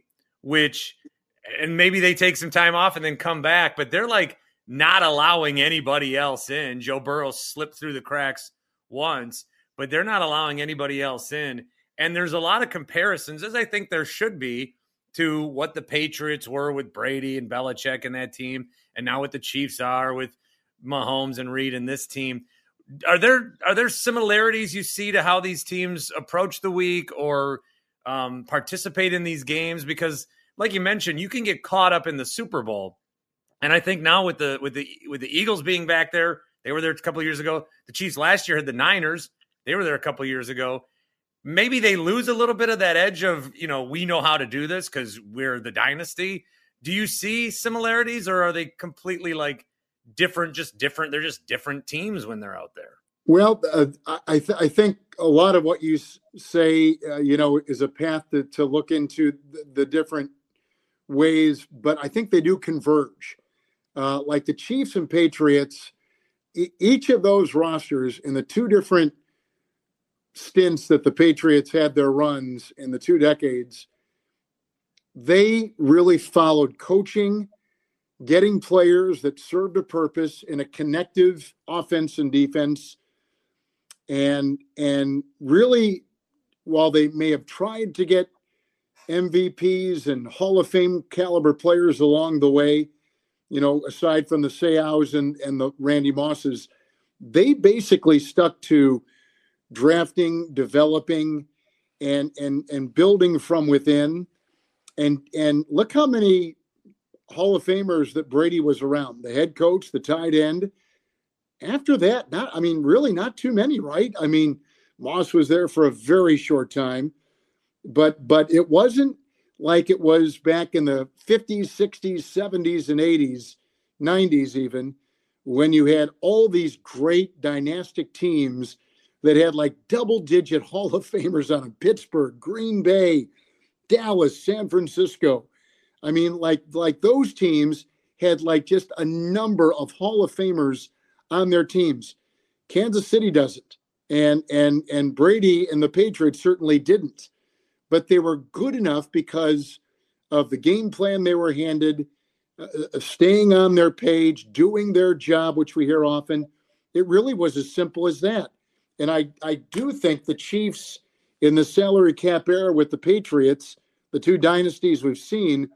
and maybe they take some time off and then come back, but they're like not allowing anybody else in. Joe Burrow slipped through the cracks once, but they're not allowing anybody else in. And there's a lot of comparisons, as I think there should be, to what the Patriots were with Brady and Belichick and that team, and now what the Chiefs are with Mahomes and Reed and this team. Are there similarities you see to how these teams approach the week or participate in these games? Because, like you mentioned, you can get caught up in the Super Bowl, and I think now with the Eagles being back there, they were there a couple of years ago. The Chiefs last year had the Niners; they were there a couple of years ago. Maybe they lose a little bit of that edge of, we know how to do this because we're the dynasty. Do you see similarities, or are they completely different? They're just different teams when they're out there. Well, I think a lot of what you say, is a path to look into the different ways, but I think they do converge. Like the Chiefs and Patriots, each of those rosters in the two different stints that the Patriots had their runs in the 2 decades, they really followed coaching, getting players that served a purpose in a connective offense and defense. And really, while they may have tried to get MVPs and Hall of Fame caliber players along the way, aside from the Seaus and the Randy Mosses, they basically stuck to drafting, developing, and building from within. And look how many Hall of Famers that Brady was around. The head coach, the tight end. After that, really not too many, right? Moss was there for a very short time, but it wasn't like it was back in the 50s, 60s, 70s, and 80s, 90s even, when you had all these great dynastic teams that had double-digit Hall of Famers on them. Pittsburgh, Green Bay, Dallas, San Francisco. Like those teams had just a number of Hall of Famers on their teams. Kansas City doesn't. And Brady and the Patriots certainly didn't. But they were good enough because of the game plan they were handed, staying on their page, doing their job, which we hear often. It really was as simple as that. And I do think the Chiefs in the salary cap era with the Patriots, the two dynasties we've seen,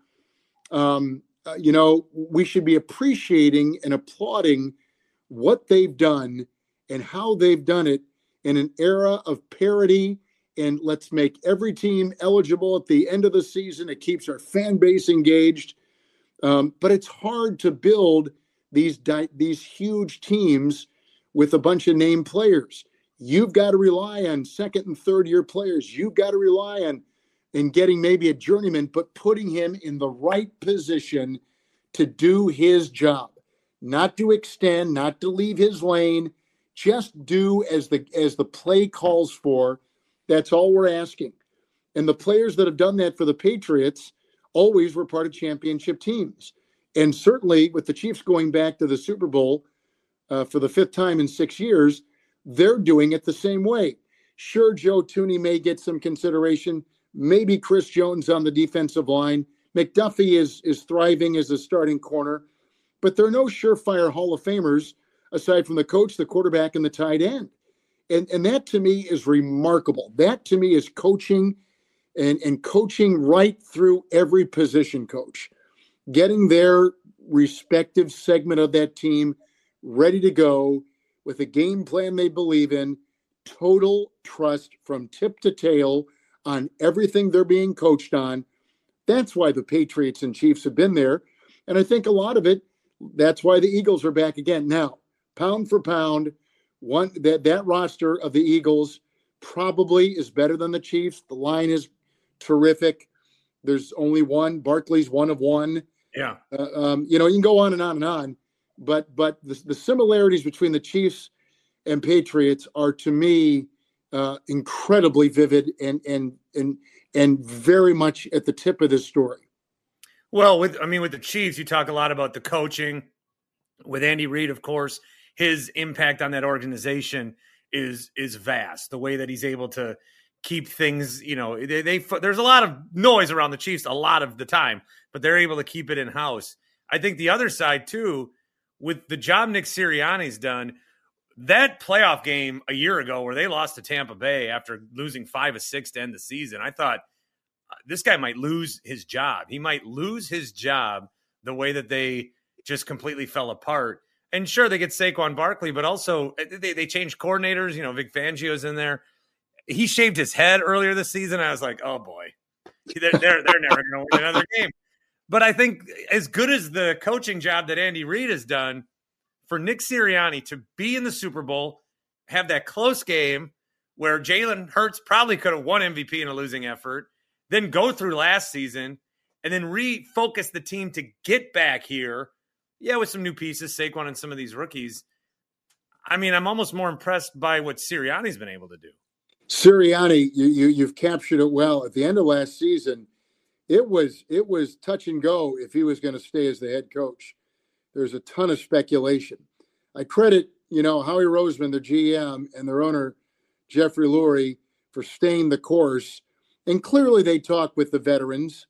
we should be appreciating and applauding what they've done and how they've done it in an era of parity. And let's make every team eligible at the end of the season. It keeps our fan base engaged. But it's hard to build these huge teams with a bunch of named players. You've got to rely on second and third year players. You've got to rely on in getting maybe a journeyman, but putting him in the right position to do his job, not to extend, not to leave his lane, just do as the play calls for. That's all we're asking. And the players that have done that for the Patriots always were part of championship teams. And certainly with the Chiefs going back to the Super Bowl for the 5th time in 6 years, they're doing it the same way. Sure, Joe Thuney may get some consideration. Maybe Chris Jones on the defensive line. McDuffie is thriving as a starting corner. But there are no surefire Hall of Famers aside from the coach, the quarterback, and the tight end. And that to me is remarkable. That to me is coaching and coaching right through every position coach. Getting their respective segment of that team ready to go with a game plan they believe in, total trust from tip to tail on everything they're being coached on. That's why the Patriots and Chiefs have been there. And I think a lot of it, that's why the Eagles are back again. Now, pound for pound, that roster of the Eagles probably is better than the Chiefs. The line is terrific. There's only one. Barkley's one of one. Yeah. You can go on and on and on. But the similarities between the Chiefs and Patriots are, to me, incredibly vivid and very much at the tip of this story. Well, with the Chiefs, you talk a lot about the coaching. With Andy Reid, of course, his impact on that organization is vast. The way that he's able to keep things, there's a lot of noise around the Chiefs a lot of the time, but they're able to keep it in house. I think the other side too, with the job Nick Sirianni's done, that playoff game a year ago where they lost to Tampa Bay after losing 5 of 6 to end the season, I thought this guy might lose his job. He might lose his job the way that they just completely fell apart. And sure, they get Saquon Barkley, but also they changed coordinators. Vic Fangio's in there. He shaved his head earlier this season. I was like, oh boy, they're never going to win another game. But I think as good as the coaching job that Andy Reid has done, for Nick Sirianni to be in the Super Bowl, have that close game where Jalen Hurts probably could have won MVP in a losing effort, then go through last season, and then refocus the team to get back here. Yeah, with some new pieces, Saquon and some of these rookies. I'm almost more impressed by what Sirianni's been able to do. Sirianni, you've captured it well. At the end of last season, it was touch and go if he was going to stay as the head coach. There's a ton of speculation. I credit, Howie Roseman, the GM, and their owner, Jeffrey Lurie, for staying the course. And clearly they talk with the veterans,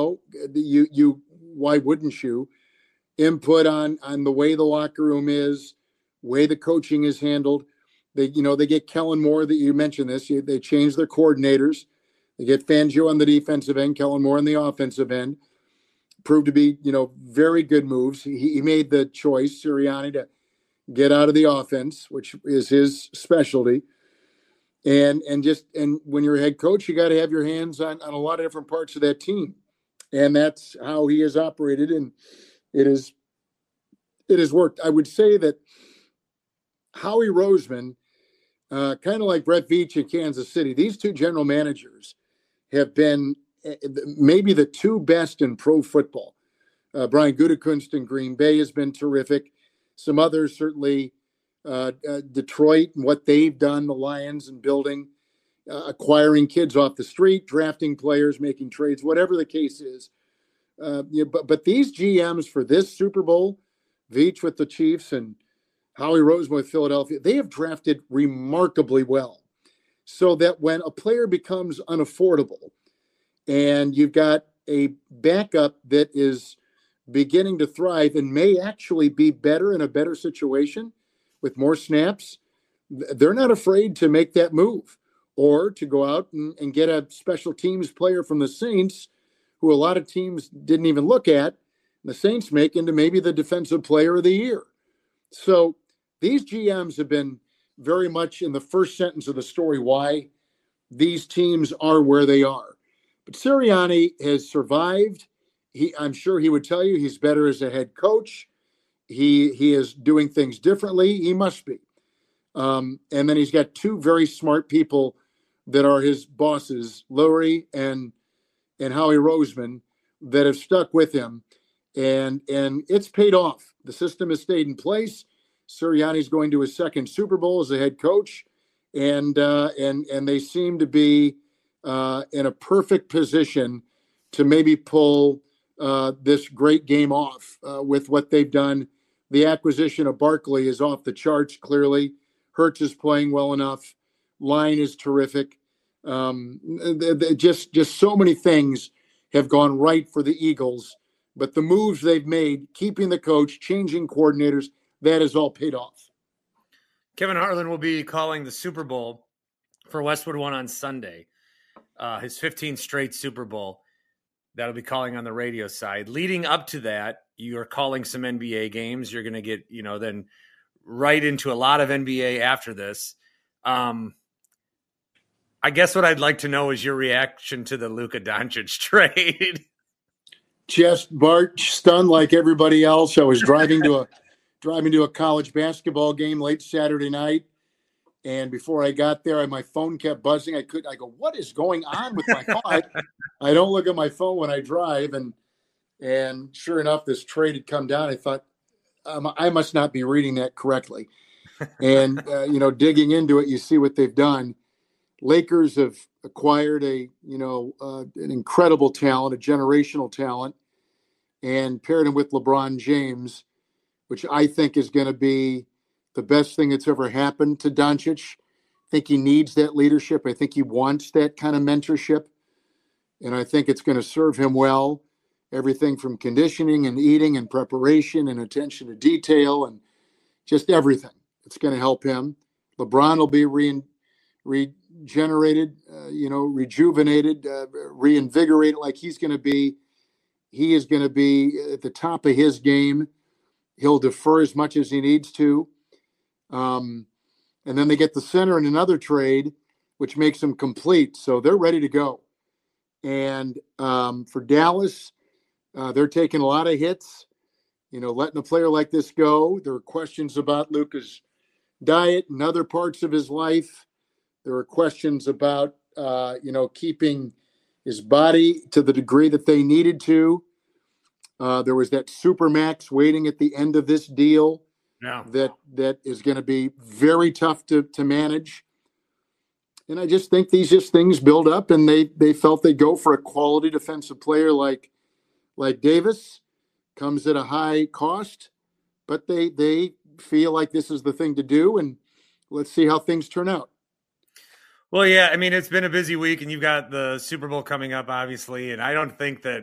why wouldn't you? Input on the way the locker room is, way the coaching is handled. They get Kellen Moore, that you mentioned this. They change their coordinators. They get Fangio on the defensive end, Kellen Moore on the offensive end. Proved to be, very good moves. He made the choice, Sirianni, to get out of the offense, which is his specialty. And when you're a head coach, you got to have your hands on a lot of different parts of that team. And that's how he has operated. And it has worked. I would say that Howie Roseman, kind of like Brett Veach in Kansas City, these two general managers have been maybe the two best in pro football. Brian Gutekunst in Green Bay has been terrific. Some others, certainly Detroit and what they've done, the Lions and building, acquiring kids off the street, drafting players, making trades, whatever the case is. But these GMs for this Super Bowl, Veach with the Chiefs and Howie Roseman with Philadelphia, they have drafted remarkably well. So that when a player becomes unaffordable and you've got a backup that is beginning to thrive and may actually be better in a better situation with more snaps, they're not afraid to make that move or to go out and get a special teams player from the Saints who a lot of teams didn't even look at, and the Saints make into maybe the defensive player of the year. So these GMs have been very much in the first sentence of the story why these teams are where they are. But Sirianni has survived. I'm sure he would tell you he's better as a head coach. he is doing things differently. He must be. And then he's got two very smart people that are his bosses, Lurie and Howie Roseman, that have stuck with him. And it's paid off. The system has stayed in place. Sirianni's going to his second Super Bowl as a head coach. And they seem to be in a perfect position to maybe pull this great game off with what they've done. The acquisition of Barkley is off the charts, clearly. Hurts is playing well enough. Line is terrific. Just so many things have gone right for the Eagles. But the moves they've made, keeping the coach, changing coordinators, that has all paid off. Kevin Harlan will be calling the Super Bowl for Westwood One on Sunday. His 15th straight Super Bowl. That'll be calling on the radio side. Leading up to that, you're calling some NBA games. You're going to get, then right into a lot of NBA after this. I guess what I'd like to know is your reaction to the Luka Doncic trade. Just Bart, stunned like everybody else. I was driving to a college basketball game late Saturday night, and before I got there, my phone kept buzzing. I go, what is going on with my phone? I don't look at my phone when I drive, and sure enough, this trade had come down. I thought, I must not be reading that correctly. And digging into it, you see what they've done. Lakers have acquired an incredible talent, a generational talent, and paired him with LeBron James, which I think is going to be the best thing that's ever happened to Doncic. I think he needs that leadership. I think he wants that kind of mentorship, and I think it's going to serve him well. Everything from conditioning and eating and preparation and attention to detail and just everything. It's going to help him. LeBron will be regenerated, rejuvenated, reinvigorated, like he is going to be at the top of his game. He'll defer as much as he needs to. And then they get the center in another trade, which makes them complete. So they're ready to go. And for Dallas, they're taking a lot of hits, letting a player like this go. There are questions about Luka's diet and other parts of his life. There are questions about, keeping his body to the degree that they needed to. There was that Supermax waiting at the end of this deal that is going to be very tough to manage. And I just think these things build up, and they felt they'd go for a quality defensive player like Davis. Comes at a high cost, but they feel like this is the thing to do, and let's see how things turn out. Well, yeah, I mean, it's been a busy week, and you've got the Super Bowl coming up, obviously, and I don't think that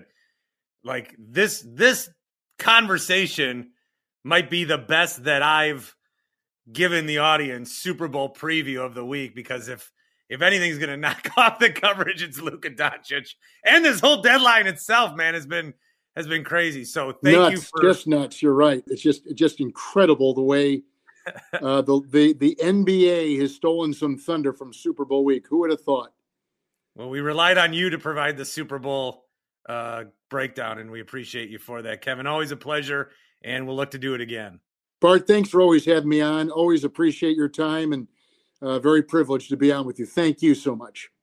this conversation might be the best that I've given the audience Super Bowl preview of the week, because if anything's going to knock off the coverage, it's Luka Doncic, and this whole deadline itself, man, has been crazy. So thank you for just nuts. You're right. It's just incredible the way the NBA has stolen some thunder from Super Bowl week. Who would have thought? Well, we relied on you to provide the Super Bowl breakdown, and we appreciate you for that, Kevin. Always a pleasure, and we'll look to do it again. Bart, thanks for always having me on. Always appreciate your time, and very privileged to be on with you. Thank you so much.